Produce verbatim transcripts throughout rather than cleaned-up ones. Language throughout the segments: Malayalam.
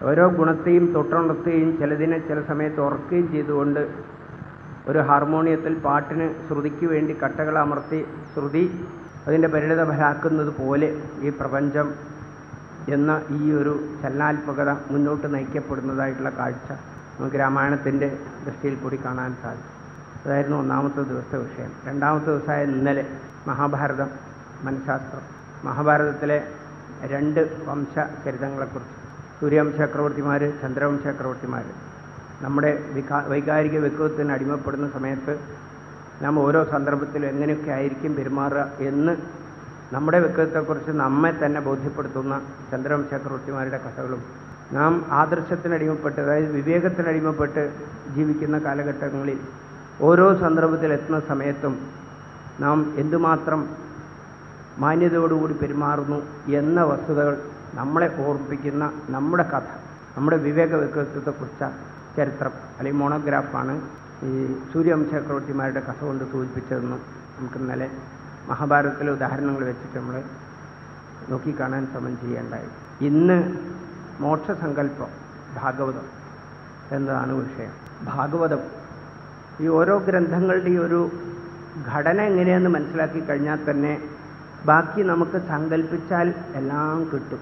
ഓരോ ഗുണത്തെയും തൊട്ടുണർത്തുകയും ചിലതിനെ ചില സമയത്ത് ഉറക്കുകയും ചെയ്തുകൊണ്ട് ഒരു ഹാർമോണിയത്തിൽ പാട്ടിന് ശ്രുതിക്ക് വേണ്ടി കട്ടകൾ അമർത്തി ശ്രുതി അതിൻ്റെ പരിണിത ഫലാക്കുന്നത് പോലെ ഈ പ്രപഞ്ചം എന്ന ഈ ഒരു ചലനാത്മകത മുന്നോട്ട് നയിക്കപ്പെടുന്നതായിട്ടുള്ള കാഴ്ച നമുക്ക് രാമായണത്തിൻ്റെ ദൃഷ്ടിയിൽ കൂടി കാണാൻ സാധിക്കും. അതായിരുന്നു ഒന്നാമത്തെ ദിവസത്തെ വിഷയം. രണ്ടാമത്തെ ദിവസമായ ഇന്നലെ മഹാഭാരതം മനഃശാസ്ത്രം. മഹാഭാരതത്തിലെ രണ്ട് വംശചരിതങ്ങളെക്കുറിച്ച്, സൂര്യവംശ ചക്രവർത്തിമാർ, ചന്ദ്രവംശ ചക്രവർത്തിമാർ. നമ്മുടെ വികാ വൈകാരിക വ്യക്തിത്വത്തിന് അടിമപ്പെടുന്ന സമയത്ത് നാം ഓരോ സന്ദർഭത്തിലും എങ്ങനെയൊക്കെ ആയിരിക്കും പെരുമാറുക എന്ന് നമ്മുടെ വ്യക്തിത്വത്തെക്കുറിച്ച് നമ്മെ തന്നെ ബോധ്യപ്പെടുത്തുന്ന ചന്ദ്രവംശ ചക്രവർത്തിമാരുടെ കഥകളും, നാം ആദർശത്തിനടിമപ്പെട്ട്, അതായത് വിവേകത്തിനടിമപ്പെട്ട് ജീവിക്കുന്ന കാലഘട്ടങ്ങളിൽ ഓരോ സന്ദർഭത്തിലെത്തുന്ന സമയത്തും നാം എന്തുമാത്രം മാന്യതയോടുകൂടി പെരുമാറുന്നു എന്ന വസ്തുതകൾ നമ്മളെ ഓർമ്മിപ്പിക്കുന്ന നമ്മുടെ കഥ, നമ്മുടെ വിവേക വ്യക്തിത്വത്തെക്കുറിച്ച ചരിത്രം അല്ലെങ്കിൽ മോണോഗ്രാഫാണ് ഈ സൂര്യവംശ ചക്രവർത്തിമാരുടെ കഥ കൊണ്ട് സൂചിപ്പിച്ചതെന്ന് നമുക്ക് ഇന്നലെ മഹാഭാരതത്തിലെ ഉദാഹരണങ്ങൾ വെച്ചിട്ട് നമ്മൾ നോക്കിക്കാണാൻ ശ്രമം ചെയ്യേണ്ടായി. ഇന്ന് മോക്ഷസങ്കല്പം ഭാഗവതം എന്നതാണ് വിഷയം. ഭാഗവതം ഈ ഓരോ ഗ്രന്ഥങ്ങളുടെയും ഒരു ഘടന എങ്ങനെയാണെന്ന് മനസ്സിലാക്കി കഴിഞ്ഞാൽ തന്നെ ബാക്കി നമുക്ക് സങ്കല്പിച്ചാൽ എല്ലാം കിട്ടും.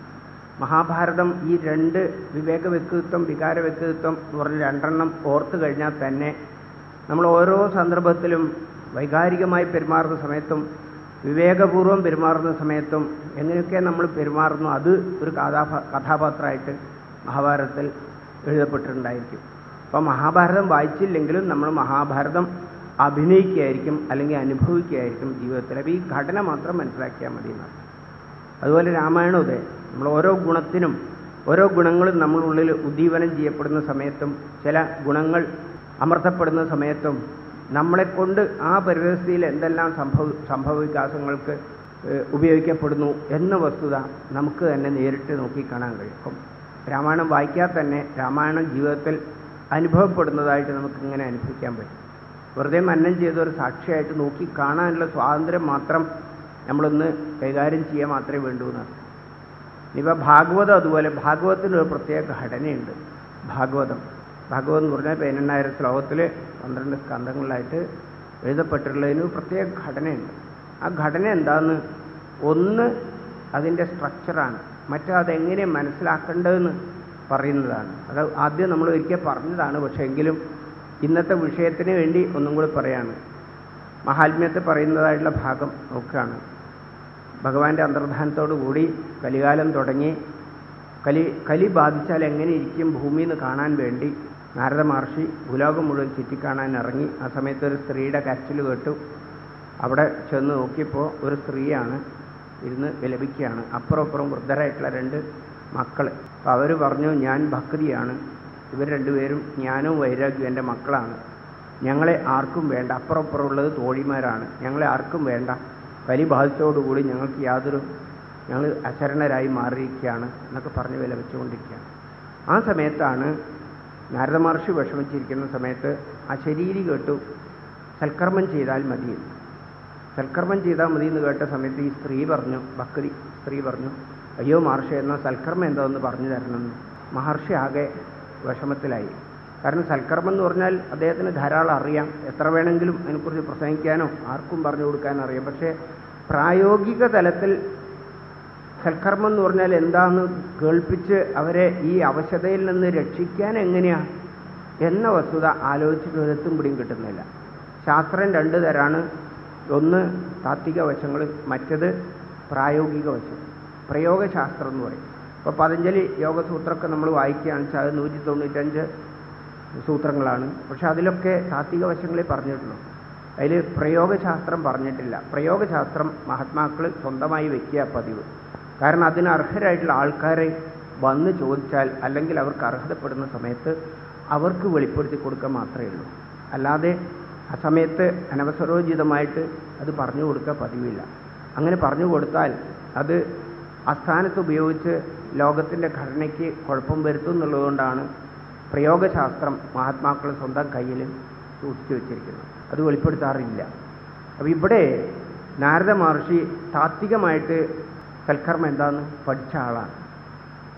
മഹാഭാരതം ഈ രണ്ട് വിവേക വ്യക്തിത്വം, വികാര വ്യക്തിത്വം എന്ന് പറഞ്ഞ രണ്ടെണ്ണം ഓർത്തു കഴിഞ്ഞാൽ തന്നെ നമ്മൾ ഓരോ സന്ദർഭത്തിലും വൈകാരികമായി പെരുമാറുന്ന സമയത്തും വിവേകപൂർവ്വം പെരുമാറുന്ന സമയത്തും എങ്ങനെയൊക്കെ നമ്മൾ പെരുമാറുന്നു അത് ഒരു കഥാപാ കഥാപാത്രമായിട്ട് മഹാഭാരതത്തിൽ എഴുതപ്പെട്ടിട്ടുണ്ടായിരിക്കും. അപ്പോൾ മഹാഭാരതം വായിച്ചില്ലെങ്കിലും നമ്മൾ മഹാഭാരതം അഭിനയിക്കുകയായിരിക്കും അല്ലെങ്കിൽ അനുഭവിക്കുകയായിരിക്കും ജീവിതത്തിൽ. അപ്പോൾ ഈ ഘടന മാത്രം മനസ്സിലാക്കിയാൽ മതി എന്നാണ്. അതുപോലെ രാമായണം അതെ, നമ്മൾ ഓരോ ഗുണത്തിനും ഓരോ ഗുണങ്ങളും നമ്മളുള്ളിൽ ഉദ്ദീപനം ചെയ്യപ്പെടുന്ന സമയത്തും ചില ഗുണങ്ങൾ അമർത്തപ്പെടുന്ന സമയത്തും നമ്മളെക്കൊണ്ട് ആ പരിസ്ഥിതിയിൽ എന്തെല്ലാം സംഭവ സംഭവ വികാസങ്ങൾക്ക് ഉപയോഗിക്കപ്പെടുന്നു എന്ന വസ്തുത നമുക്ക് തന്നെ നേരിട്ട് നോക്കിക്കാണാൻ കഴിയും. അപ്പം രാമായണം വായിക്കാതെ തന്നെ രാമായണം ജീവിതത്തിൽ അനുഭവപ്പെടുന്നതായിട്ട് നമുക്കിങ്ങനെ അനുഭവിക്കാൻ പറ്റും. വെറുതെ മനനം ചെയ്തൊരു സാക്ഷിയായിട്ട് നോക്കി കാണാനുള്ള സ്വാതന്ത്ര്യം മാത്രം നമ്മളൊന്ന് കൈകാര്യം ചെയ്യാൻ മാത്രമേ വേണ്ടൂ എന്നാണ്. ഇനിയിപ്പോൾ ഭാഗവതം അതുപോലെ. ഭാഗവതത്തിനൊരു പ്രത്യേക ഘടനയുണ്ട്. ഭാഗവതം ഭാഗവതം എന്ന് പറഞ്ഞാൽ പതിനെണ്ണായിരം ശ്ലോകത്തിൽ പന്ത്രണ്ട് സ്കന്ധങ്ങളിലായിട്ട് എഴുതപ്പെട്ടിട്ടുള്ളതിന് പ്രത്യേക ഘടനയുണ്ട്. ആ ഘടന എന്താണെന്ന് ഒന്ന് അതിൻ്റെ സ്ട്രക്ചറാണ്, മറ്റേ അതെങ്ങനെ മനസ്സിലാക്കേണ്ടതെന്ന് പറയുന്നതാണ്. അത് ആദ്യം നമ്മൾ ഒരിക്കൽ പറഞ്ഞതാണ്, പക്ഷേ എങ്കിലും ഇന്നത്തെ വിഷയത്തിന് വേണ്ടി ഒന്നും കൂടി പറയാണ്. മഹാത്മ്യത്തെ പറയുന്നതായിട്ടുള്ള ഭാഗം നോക്കുകയാണ്. ഭഗവാന്റെ അന്തർധാനത്തോടു കൂടി കലികാലം തുടങ്ങി കലി കലി ബാധിച്ചാൽ എങ്ങനെ ഇരിക്കും ഭൂമി എന്ന് കാണാൻ വേണ്ടി നാരദ മഹർഷി ഭൂലോകം മുഴുവൻ ചുറ്റിക്കാണാൻ ഇറങ്ങി. ആ സമയത്ത് ഒരു സ്ത്രീയുടെ കരച്ചിൽ കേട്ടു. അവിടെ ചെന്ന് നോക്കിയപ്പോൾ ഒരു സ്ത്രീയാണ് ഇരുന്ന് വിലപിക്കുകയാണ്. അപ്പുറം അപ്പുറം വൃദ്ധരായിട്ടുള്ള രണ്ട് മക്കൾ. അപ്പോൾ അവർ പറഞ്ഞു, ഞാൻ ഭക്തിയാണ്, ഇവർ രണ്ടുപേരും ജ്ഞാനവും വൈരാഗ്യവും എൻ്റെ മക്കളാണ്, ഞങ്ങളെ ആർക്കും വേണ്ട, അപ്പുറം അപ്പുറം ഉള്ളത് തോഴിമാരാണ്, ഞങ്ങളെ ആർക്കും വേണ്ട, കലി ബാധിച്ചതോടുകൂടി ഞങ്ങൾക്ക് യാതൊരു ഞങ്ങൾ അശരണരായി മാറിയിരിക്കുകയാണ് എന്നൊക്കെ പറഞ്ഞ് വിലപിച്ചുകൊണ്ടിരിക്കുകയാണ്. ആ സമയത്താണ് നാരദ മഹർഷി വിഷമിച്ചിരിക്കുന്ന സമയത്ത് ആ ശരീരി കേട്ടു, സൽക്കർമ്മം ചെയ്താൽ മതി, സൽക്കർമ്മം ചെയ്താൽ മതി എന്ന് കേട്ട സമയത്ത് ഈ സ്ത്രീ പറഞ്ഞു, ഭക്തി സ്ത്രീ പറഞ്ഞു, അയ്യോ മഹർഷി എന്നാൽ സൽക്കർമ്മം എന്താണെന്ന് പറഞ്ഞു തരണമെന്ന്. മഹർഷി ആകെ വിഷമത്തിലായി. കാരണം സൽക്കർമ്മം എന്ന് പറഞ്ഞാൽ അദ്ദേഹത്തിന് ധാരാളം അറിയാം, എത്ര വേണമെങ്കിലും അതിനെക്കുറിച്ച് പ്രസംഗിക്കാനോ ആർക്കും പറഞ്ഞു കൊടുക്കാനോ അറിയാം. പക്ഷേ പ്രായോഗിക തലത്തിൽ സൽക്കർമ്മം എന്ന് പറഞ്ഞാൽ എന്താണെന്ന് കേൾപ്പിച്ച് അവരെ ഈ അവശതയിൽ നിന്ന് രക്ഷിക്കാൻ എങ്ങനെയാണ് എന്ന വസ്തുത ആലോചിച്ചിട്ട് ഒരെത്തും പിടിയും കിട്ടുന്നില്ല. ശാസ്ത്രം രണ്ട് തരാണ്, ഒന്ന് താത്വിക വശങ്ങൾ, മറ്റത് പ്രായോഗിക വശം, പ്രയോഗശാസ്ത്രം എന്ന് പറയും. ഇപ്പോൾ പതഞ്ജലി യോഗസൂത്രമൊക്കെ നമ്മൾ വായിക്കുകയാണെന്ന് വെച്ചാൽ അത് നൂറ്റി തൊണ്ണൂറ്റഞ്ച് സൂത്രങ്ങളാണ്. പക്ഷെ അതിലൊക്കെ താത്വിക വശങ്ങളെ പറഞ്ഞിട്ടുള്ളൂ, അതിൽ പ്രയോഗശാസ്ത്രം പറഞ്ഞിട്ടില്ല. പ്രയോഗശാസ്ത്രം മഹാത്മാക്കൾ സ്വന്തമായി വയ്ക്കുക പതിവ്. കാരണം അതിന് അർഹരായിട്ടുള്ള ആൾക്കാരെ വന്ന് ചോദിച്ചാൽ അല്ലെങ്കിൽ അവർക്ക് അർഹതപ്പെടുന്ന സമയത്ത് അവർക്ക് വെളിപ്പെടുത്തി കൊടുക്കുക മാത്രമേ ഉള്ളൂ. അല്ലാതെ ആ സമയത്ത് അനവസരോചിതമായിട്ട് അത് പറഞ്ഞു കൊടുക്കുക പതിവില്ല. അങ്ങനെ പറഞ്ഞു കൊടുത്താൽ അത് അസ്ഥാനത്ത് ഉപയോഗിച്ച് ലോകത്തിൻ്റെ ഘടനയ്ക്ക് കുഴപ്പം വരുത്തും എന്നുള്ളതുകൊണ്ടാണ് പ്രയോഗശാസ്ത്രം മഹാത്മാക്കൾ സ്വന്തം കയ്യിൽ സൂക്ഷിച്ചു വച്ചിരിക്കുന്നത്. അത് വെളിപ്പെടുത്താറില്ല. അപ്പോൾ ഇവിടെ നാരദ മഹർഷി താത്വികമായിട്ട് സൽക്കർമ്മം എന്താണെന്ന് പഠിച്ച ആളാണ്.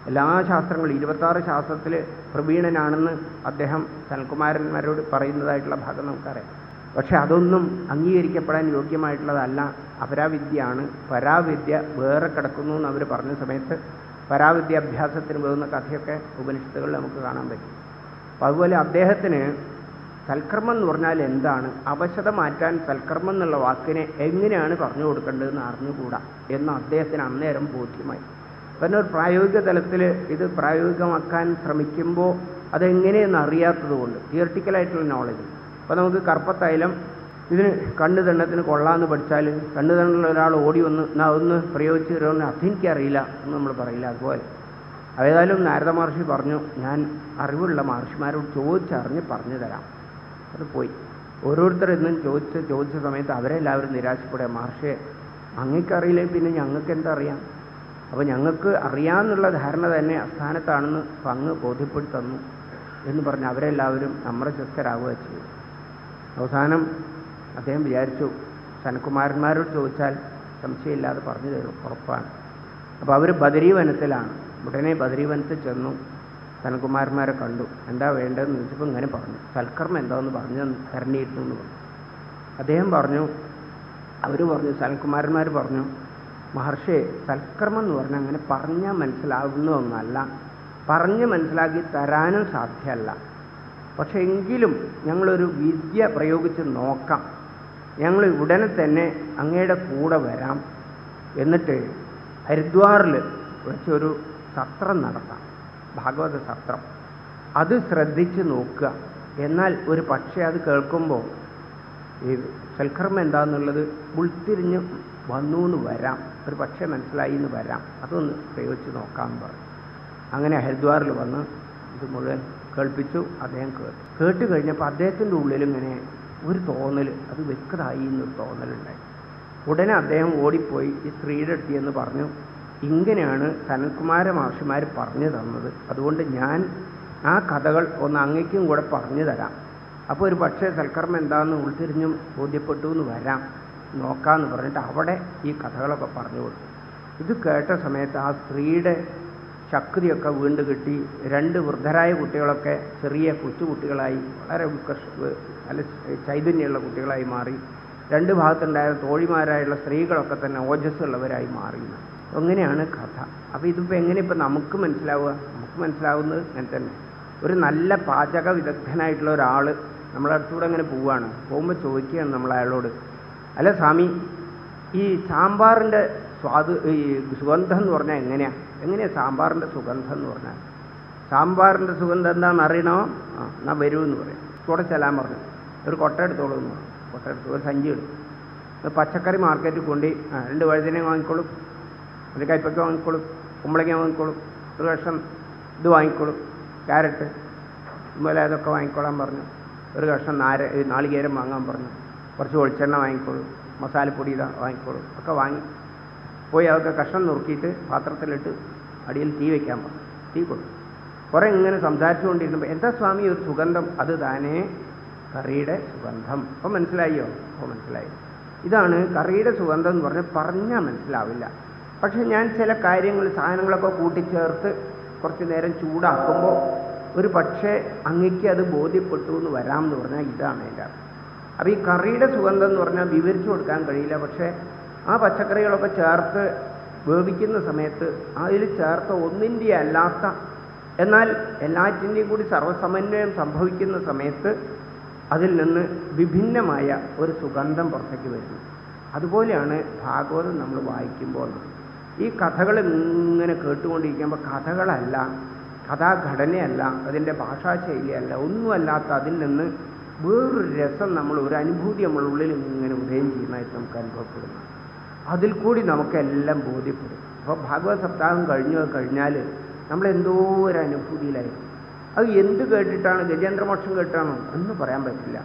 എല്ലാ ശാസ്ത്രങ്ങളും ഇരുപത്താറ് ശാസ്ത്രത്തിൽ പ്രവീണനാണെന്ന് അദ്ദേഹം സനൽകുമാരന്മാരോട് പറയുന്നതായിട്ടുള്ള ഭാഗം നമുക്കറിയാം. പക്ഷെ അതൊന്നും അംഗീകരിക്കപ്പെടാൻ യോഗ്യമായിട്ടുള്ളതല്ല, അപരാവിദ്യയാണ്. പരാവിദ്യ വേറെ കിടക്കുന്നു എന്ന് അവർ പറഞ്ഞ സമയത്ത് പരാവിദ്യ അഭ്യാസത്തിന് പോകുന്ന കഥയൊക്കെ ഉപനിഷത്തുകളിൽ നമുക്ക് കാണാൻ പറ്റും. അപ്പോൾ അതുപോലെ അദ്ദേഹത്തിന് സൽക്കർമ്മം എന്ന് പറഞ്ഞാൽ എന്താണ്, അവശത മാറ്റാൻ സൽക്കർമ്മം എന്നുള്ള വാക്കിനെ എങ്ങനെയാണ് പറഞ്ഞു കൊടുക്കേണ്ടതെന്ന് അറിഞ്ഞുകൂടാ എന്ന് അദ്ദേഹത്തിന് അന്നേരം ബോധ്യമായി. പിന്നെ ഒരു പ്രായോഗിക തലത്തിൽ ഇത് പ്രായോഗികമാക്കാൻ ശ്രമിക്കുമ്പോൾ അതെങ്ങനെയെന്ന് അറിയാത്തത് കൊണ്ട് തിയറട്ടിക്കലായിട്ടുള്ള നോളജ്. അപ്പോൾ നമുക്ക് കർപ്പത്തൈലം ഇതിന് കണ്ണ് ദണ്ണത്തിന് കൊള്ളാമെന്ന് പഠിച്ചാൽ കണ്ണ് ദണ്ണുള്ള ഒരാൾ ഓടി വന്ന് എന്നാ ഒന്ന് പ്രയോഗിച്ച് തരുമെന്ന് അതെനിക്കറിയില്ല എന്ന് നമ്മൾ പറയില്ല. അതുപോലെ ഏതായാലും നാരദ മഹർഷി പറഞ്ഞു, ഞാൻ അറിവുള്ള മഹർഷിമാരോട് ചോദിച്ചറിഞ്ഞ് പറഞ്ഞു തരാം. അത് പോയി ഓരോരുത്തർ ഇന്നും ചോദിച്ച് ചോദിച്ച സമയത്ത് അവരെല്ലാവരും നിരാശപ്പെടുക, മഹർഷിയെ അങ്ങേക്കറിയില്ലേ പിന്നെ ഞങ്ങൾക്ക് എന്താ അറിയാം, അപ്പോൾ ഞങ്ങൾക്ക് അറിയാമെന്നുള്ള ധാരണ തന്നെ അസ്ഥാനത്താണെന്ന് അങ്ങ് ബോധ്യപ്പെടുത്തി തന്നു എന്ന് പറഞ്ഞ് അവരെല്ലാവരും അമ്രശസ്തരാകുക ചെയ്തു. അവസാനം അദ്ദേഹം വിചാരിച്ചു സനൽകുമാരന്മാരോട് ചോദിച്ചാൽ സംശയമില്ലാതെ പറഞ്ഞു തരും, ഉറപ്പാണ്. അപ്പോൾ അവർ ബദരീവനത്തിലാണ്. ഉടനെ ബദരീവനത്തിൽ ചെന്നു സനൽകുമാരന്മാരെ കണ്ടു. എന്താ വേണ്ടതെന്ന് ചോദിച്ചപ്പോൾ ഇങ്ങനെ പറഞ്ഞു, സൽക്കർമ്മം എന്താണെന്ന് പറഞ്ഞു തരണിയിരുന്നു എന്ന് പറഞ്ഞു. അദ്ദേഹം പറഞ്ഞു, അവർ പറഞ്ഞു, സനൽകുമാരന്മാർ പറഞ്ഞു, മഹർഷി സൽക്കർമ്മം എന്ന് പറഞ്ഞാൽ അങ്ങനെ പറഞ്ഞാൽ മനസ്സിലാവുന്ന ഒന്നല്ല, പറഞ്ഞ് മനസ്സിലാക്കി തരാനും സാധ്യമല്ല. പക്ഷെ എങ്കിലും ഞങ്ങളൊരു വിദ്യ പ്രയോഗിച്ച് നോക്കാം, ഞങ്ങൾ ഉടനെ തന്നെ അങ്ങയുടെ കൂടെ വരാം, എന്നിട്ട് ഹരിദ്വാറിൽ വെച്ചൊരു സത്രം നടത്താം, ഭാഗവത സത്രം. അത് ശ്രദ്ധിച്ച് നോക്കുക. എന്നാൽ ഒരു പക്ഷേ അത് കേൾക്കുമ്പോൾ ഈ സൽക്കർമ്മം എന്താണെന്നുള്ളത് ഉൾത്തിരിഞ്ഞ് വന്നു എന്ന് വരാം, ഒരു പക്ഷേ മനസ്സിലായി എന്ന് വരാം, അതൊന്ന് പ്രയോഗിച്ച് നോക്കാമെന്ന് പറഞ്ഞു. അങ്ങനെ ഹരിദ്വാറിൽ വന്ന് ഇത് മുഴുവൻ കേൾപ്പിച്ചു. അദ്ദേഹം കേട്ടു കേട്ട് കഴിഞ്ഞപ്പോൾ അദ്ദേഹത്തിൻ്റെ ഉള്ളിൽ ഇങ്ങനെ ഒരു തോന്നൽ, അത് വ്യക്തമായി എന്നൊരു തോന്നലുണ്ടായി. ഉടനെ അദ്ദേഹം ഓടിപ്പോയി ഈ സ്ത്രീയുടെ അടുത്ത് എന്ന് പറഞ്ഞു, ഇങ്ങനെയാണ് സനൽകുമാര മഹർഷിമാർ പറഞ്ഞു തന്നത്, അതുകൊണ്ട് ഞാൻ ആ കഥകൾ ഒന്ന് അങ്ങയ്ക്കും കൂടെ പറഞ്ഞു തരാം. അപ്പോൾ ഒരു പക്ഷേ സൽക്കർമ്മം എന്താണെന്ന് ഉൾത്തിരിഞ്ഞും ബോധ്യപ്പെട്ടു എന്ന് വരാം, നോക്കാമെന്ന് പറഞ്ഞിട്ട് അവിടെ ഈ കഥകളൊക്കെ പറഞ്ഞു കൊടുത്തു. ഇത് കേട്ട സമയത്ത് ആ സ്ത്രീയുടെ ശക്തിയൊക്കെ വീണ്ടും കിട്ടി. രണ്ട് വൃദ്ധരായ കുട്ടികളൊക്കെ ചെറിയ കൊച്ചുകുട്ടികളായി വളരെ ഉത്കർഷ നല്ല ചൈതന്യമുള്ള കുട്ടികളായി മാറി. രണ്ട് ഭാഗത്തുണ്ടായ തോഴിമാരായുള്ള സ്ത്രീകളൊക്കെ തന്നെ ഓജസ്സുള്ളവരായി മാറി. അങ്ങനെയാണ് കഥ. അപ്പോൾ ഇതിപ്പോൾ എങ്ങനെ ഇപ്പം നമുക്ക് മനസ്സിലാവുക? നമുക്ക് മനസ്സിലാവുന്നത് അങ്ങനെ തന്നെ. ഒരു നല്ല പാചക വിദഗ്ധനായിട്ടുള്ള ഒരാൾ നമ്മളെ അടുത്തൂടെ അങ്ങനെ പോവുകയാണ്. പോകുമ്പോൾ ചോദിക്കുകയാണ് നമ്മൾ അയാളോട്, അല്ല സ്വാമി, ഈ സാമ്പാറിൻ്റെ സ്വാദ് ഈ സുഗന്ധം എന്ന് പറഞ്ഞാൽ എങ്ങനെയാണ് എങ്ങനെയാണ് സാമ്പാറിൻ്റെ സുഗന്ധം എന്ന് പറഞ്ഞാൽ? സാമ്പാറിൻ്റെ സുഗന്ധം എന്താണെന്ന് അറിയണോ? ആ എന്നാൽ വരുമെന്ന് പറയും. കൂടെ ചെല്ലാൻ പറഞ്ഞു. ഒരു കൊട്ട എടുത്തോളൂ എന്ന് പറഞ്ഞു. കൊട്ട എടുത്തു, ഒരു സഞ്ചി എടുത്തു. പച്ചക്കറി മാർക്കറ്റിൽ കൊണ്ട് ആ രണ്ട് വഴുതന വാങ്ങിക്കോളും, ഒരു കൈപ്പക്ക വാങ്ങിക്കോളും, കുമ്പളങ്ങ വാങ്ങിക്കോളും, ഒരു കഷ്ണം ഇത് വാങ്ങിക്കോളും, ക്യാരറ്റ് ഇതുപോലെ അതൊക്കെ വാങ്ങിക്കോളാൻ പറഞ്ഞു. ഒരു കഷ്ണം നാര നാളികേരം വാങ്ങാൻ പറഞ്ഞു. കുറച്ച് വെളിച്ചെണ്ണ വാങ്ങിക്കോളും, മസാലപ്പൊടി ഇതാ വാങ്ങിക്കോളും. ഒക്കെ വാങ്ങി പോയി അതൊക്കെ കഷ്ണം നുറുക്കിയിട്ട് പാത്രത്തിലിട്ട് അടിയിൽ തീ വയ്ക്കാൻ പറഞ്ഞു. തീ കൊടുത്തു. കുറേ ഇങ്ങനെ സംസാരിച്ചുകൊണ്ടിരുന്നപ്പോൾ എന്താ സ്വാമി ഒരു സുഗന്ധം? അത് താനേ കറിയുടെ സുഗന്ധം. അപ്പോൾ മനസ്സിലായോ? അപ്പോൾ മനസ്സിലായി. ഇതാണ് കറിയുടെ സുഗന്ധം എന്ന് പറഞ്ഞാൽ പറഞ്ഞാൽ മനസ്സിലാവില്ല. പക്ഷെ ഞാൻ ചില കാര്യങ്ങൾ സാധനങ്ങളൊക്കെ കൂട്ടിച്ചേർത്ത് കുറച്ച് നേരം ചൂടാക്കുമ്പോൾ ഒരു പക്ഷേ അങ്ങയ്ക്ക് അത് ബോധ്യപ്പെട്ടു എന്ന് വരാമെന്ന് പറഞ്ഞാൽ ഇതാണ് എൻ്റെ അർത്ഥം. അപ്പോൾ ഈ കറിയുടെ സുഗന്ധം എന്ന് പറഞ്ഞാൽ വിവരിച്ചു കൊടുക്കാൻ കഴിയില്ല. പക്ഷേ ആ പച്ചക്കറികളൊക്കെ ചേർത്ത് വേവിക്കുന്ന സമയത്ത് അതിൽ ചേർത്ത ഒന്നിൻ്റെ അല്ലാത്ത എന്നാൽ എല്ലാറ്റിൻ്റെയും കൂടി സർവ്വസമന്വയം സംഭവിക്കുന്ന സമയത്ത് അതിൽ നിന്ന് വിഭിന്നമായ ഒരു സുഗന്ധം പുറത്തേക്ക് വരുന്നു. അതുപോലെയാണ് ഭാഗവതം നമ്മൾ വായിക്കുമ്പോൾ. ഈ കഥകൾ ഇങ്ങനെ കേട്ടുകൊണ്ടിരിക്കുമ്പോൾ കഥകളല്ല, കഥാഘടനയല്ല, അതിൻ്റെ ഭാഷാശൈലിയല്ല, ഒന്നുമല്ലാത്ത അതിൽ നിന്ന് വേറൊരു രസം, നമ്മൾ ഒരു അനുഭൂതി നമ്മളുടെ ഉള്ളിൽ ഇങ്ങനെ ഉദയം ചെയ്യുന്നതായിട്ട് നമുക്ക് അനുഭവപ്പെടുന്നു. അതിൽ കൂടി നമുക്കെല്ലാം ബോധ്യപ്പെടും. അപ്പോൾ ഭാഗവത സപ്താഹം കഴിഞ്ഞു കഴിഞ്ഞാൽ നമ്മളെന്തോ ഒരു അനുഭൂതിയിലായിരിക്കും. അത് എന്ത് കേട്ടിട്ടാണ്? ഗജേന്ദ്രമോക്ഷം കേട്ടാണോ? ഒന്നും പറയാൻ പറ്റില്ല.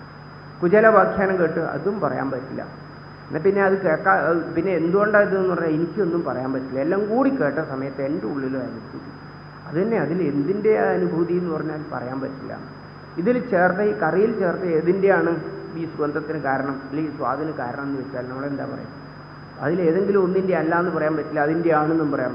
കുചലവാഖ്യാനം കേട്ട് അതും പറയാൻ പറ്റില്ല. എന്നാൽ പിന്നെ അത് കേൾക്കാ പിന്നെ എന്തുകൊണ്ടാണ് ഇതെന്ന് പറഞ്ഞാൽ എനിക്കൊന്നും പറയാൻ പറ്റില്ല. എല്ലാം കൂടി കേട്ട സമയത്ത് എൻ്റെ ഉള്ളിലും അനുഭൂതി അത് തന്നെ. അതിൽ എന്തിൻ്റെ അനുഭൂതി എന്ന് പറഞ്ഞാൽ പറയാൻ പറ്റില്ല. ഇതിൽ ചേർത്ത ഈ കറിയിൽ ചേർത്ത ഏതിൻ്റെയാണ് ഈ സുഗന്ധത്തിന് കാരണം അല്ലെങ്കിൽ സ്വാദിന് കാരണം എന്ന് വെച്ചാൽ നമ്മളെന്താ പറയുക? അതിലേതെങ്കിലും ഒന്നിൻ്റെ അല്ല എന്ന് പറയാൻ പറ്റില്ല, അതിൻ്റെ ആണെന്നും പറയാൻ പറ്റില്ല.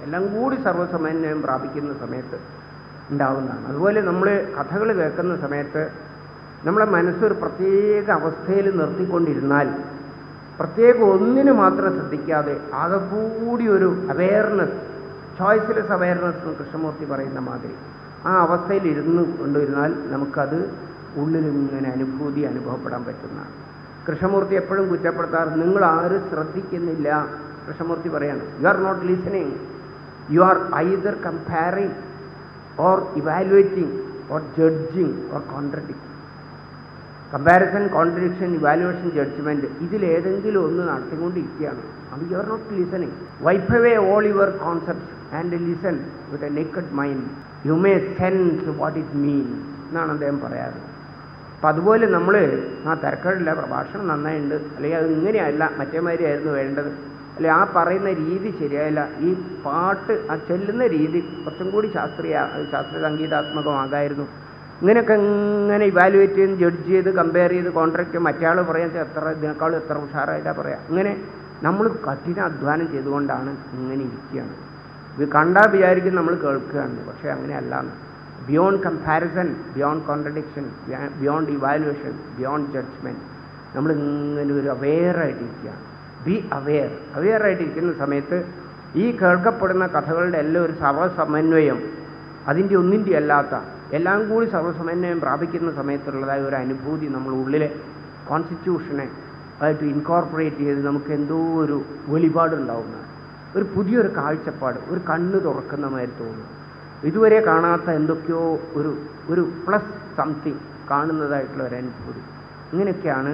എല്ലാം കൂടി സർവ്വസമന്വയം പ്രാപിക്കുന്ന സമയത്ത് ഉണ്ടാവുന്നതാണ്. അതുപോലെ നമ്മൾ കഥകൾ കേൾക്കുന്ന സമയത്ത് നമ്മളെ മനസ്സൊരു പ്രത്യേക അവസ്ഥയിൽ നിർത്തിക്കൊണ്ടിരുന്നാൽ, പ്രത്യേക ഒന്നിന് മാത്രം ശ്രദ്ധിക്കാതെ ആകെ കൂടി ഒരു അവെയർനെസ്, ചോയ്സ്ലെസ് അവെയർനെസ് എന്ന് കൃഷ്ണമൂർത്തി പറയുന്ന മാതിരി ആ അവസ്ഥയിൽ ഇരുന്ന് കൊണ്ടിരുന്നാൽ നമുക്കത് ഉള്ളിലിങ്ങനെ അനുഭൂതി അനുഭവപ്പെടാൻ പറ്റുന്നതാണ്. കൃഷ്ണമൂർത്തി എപ്പോഴും കുറ്റപ്പെടുത്താറ്, നിങ്ങൾ ആരും ശ്രദ്ധിക്കുന്നില്ല. കൃഷ്ണമൂർത്തി പറയാണ്, you are not listening, you are either comparing or evaluating or judging or contradicting. Comparison, contradiction, evaluation, judgement, ഇതിലേതെങ്കിലും ഒന്ന് നടത്തിക്കൊണ്ടിരിക്കുകയാണ്. അത് you are not listening. Wipe away all your concepts and listen with a naked mind, you may sense what it means എന്നാണ് അദ്ദേഹം പറയാറ്. അപ്പം അതുപോലെ നമ്മൾ ആ തിരക്കടില്ല, പ്രഭാഷണം നന്നായിട്ടുണ്ട്, അല്ലെങ്കിൽ അത് ഇങ്ങനെയല്ല മറ്റേമാതിരി ആയിരുന്നു വേണ്ടത്, അല്ലെ ആ പറയുന്ന രീതി ശരിയായില്ല, ഈ പാട്ട് ആ ചെല്ലുന്ന രീതി കുറച്ചും കൂടി ശാസ്ത്രീയ ശാസ്ത്രീയ സംഗീതാത്മകമാകായിരുന്നു, ഇങ്ങനെയൊക്കെ ഇങ്ങനെ ഇവാലുവേറ്റ് ചെയ്ത് ജഡ്ജ് ചെയ്ത് കമ്പയർ ചെയ്ത് കോൺട്രാക്ട് മറ്റേ ആൾ പറയാൻ എത്ര ഇതിനേക്കാളും എത്ര ഉഷാറായിട്ടാണ് പറയാം. ഇങ്ങനെ നമ്മൾ കഠിന അധ്വാനം ചെയ്തുകൊണ്ടാണ് ഇങ്ങനെ ഇരിക്കുകയാണ്. ഇത് കണ്ടാൽ വിചാരിക്കും നമ്മൾ കേൾക്കുകയാണ്, പക്ഷേ അങ്ങനെയല്ലാന്ന്. Beyond comparison, beyond contradiction, beyond evaluation, beyond judgement, നമ്മൾ ഇങ്ങനെ ഒരു അവെയറായിട്ടിരിക്കുകയാണ്. Be aware. അവെയറായിട്ടിരിക്കുന്ന സമയത്ത് ഈ കേൾക്കപ്പെടുന്ന കഥകളുടെ എല്ലാം ഒരു സർവ്വസമന്വയം, അതിൻ്റെ ഒന്നിൻ്റെ അല്ലാത്ത എല്ലാം കൂടി സർവ്വസമന്വയം പ്രാപിക്കുന്ന സമയത്തുള്ളതായ ഒരു അനുഭൂതി നമ്മൾ ഉള്ളിലെ കോൺസ്റ്റിറ്റ്യൂഷനെ ആയിട്ട് ഇൻകോർപ്പറേറ്റ് ചെയ്ത് നമുക്ക് എന്തോ ഒരു വെളിപാടുണ്ടാവുന്നതാണ്. ഒരു പുതിയൊരു കാഴ്ചപ്പാട്, ഒരു കണ്ണ് തുറക്കുന്ന മാതിരി തോന്നുന്നു. ഇതുവരെ കാണാത്ത എന്തൊക്കെയോ ഒരു ഒരു പ്ലസ് സംതിങ് കാണുന്നതായിട്ടുള്ള ഒരു അനുഭൂതി. ഇങ്ങനെയൊക്കെയാണ്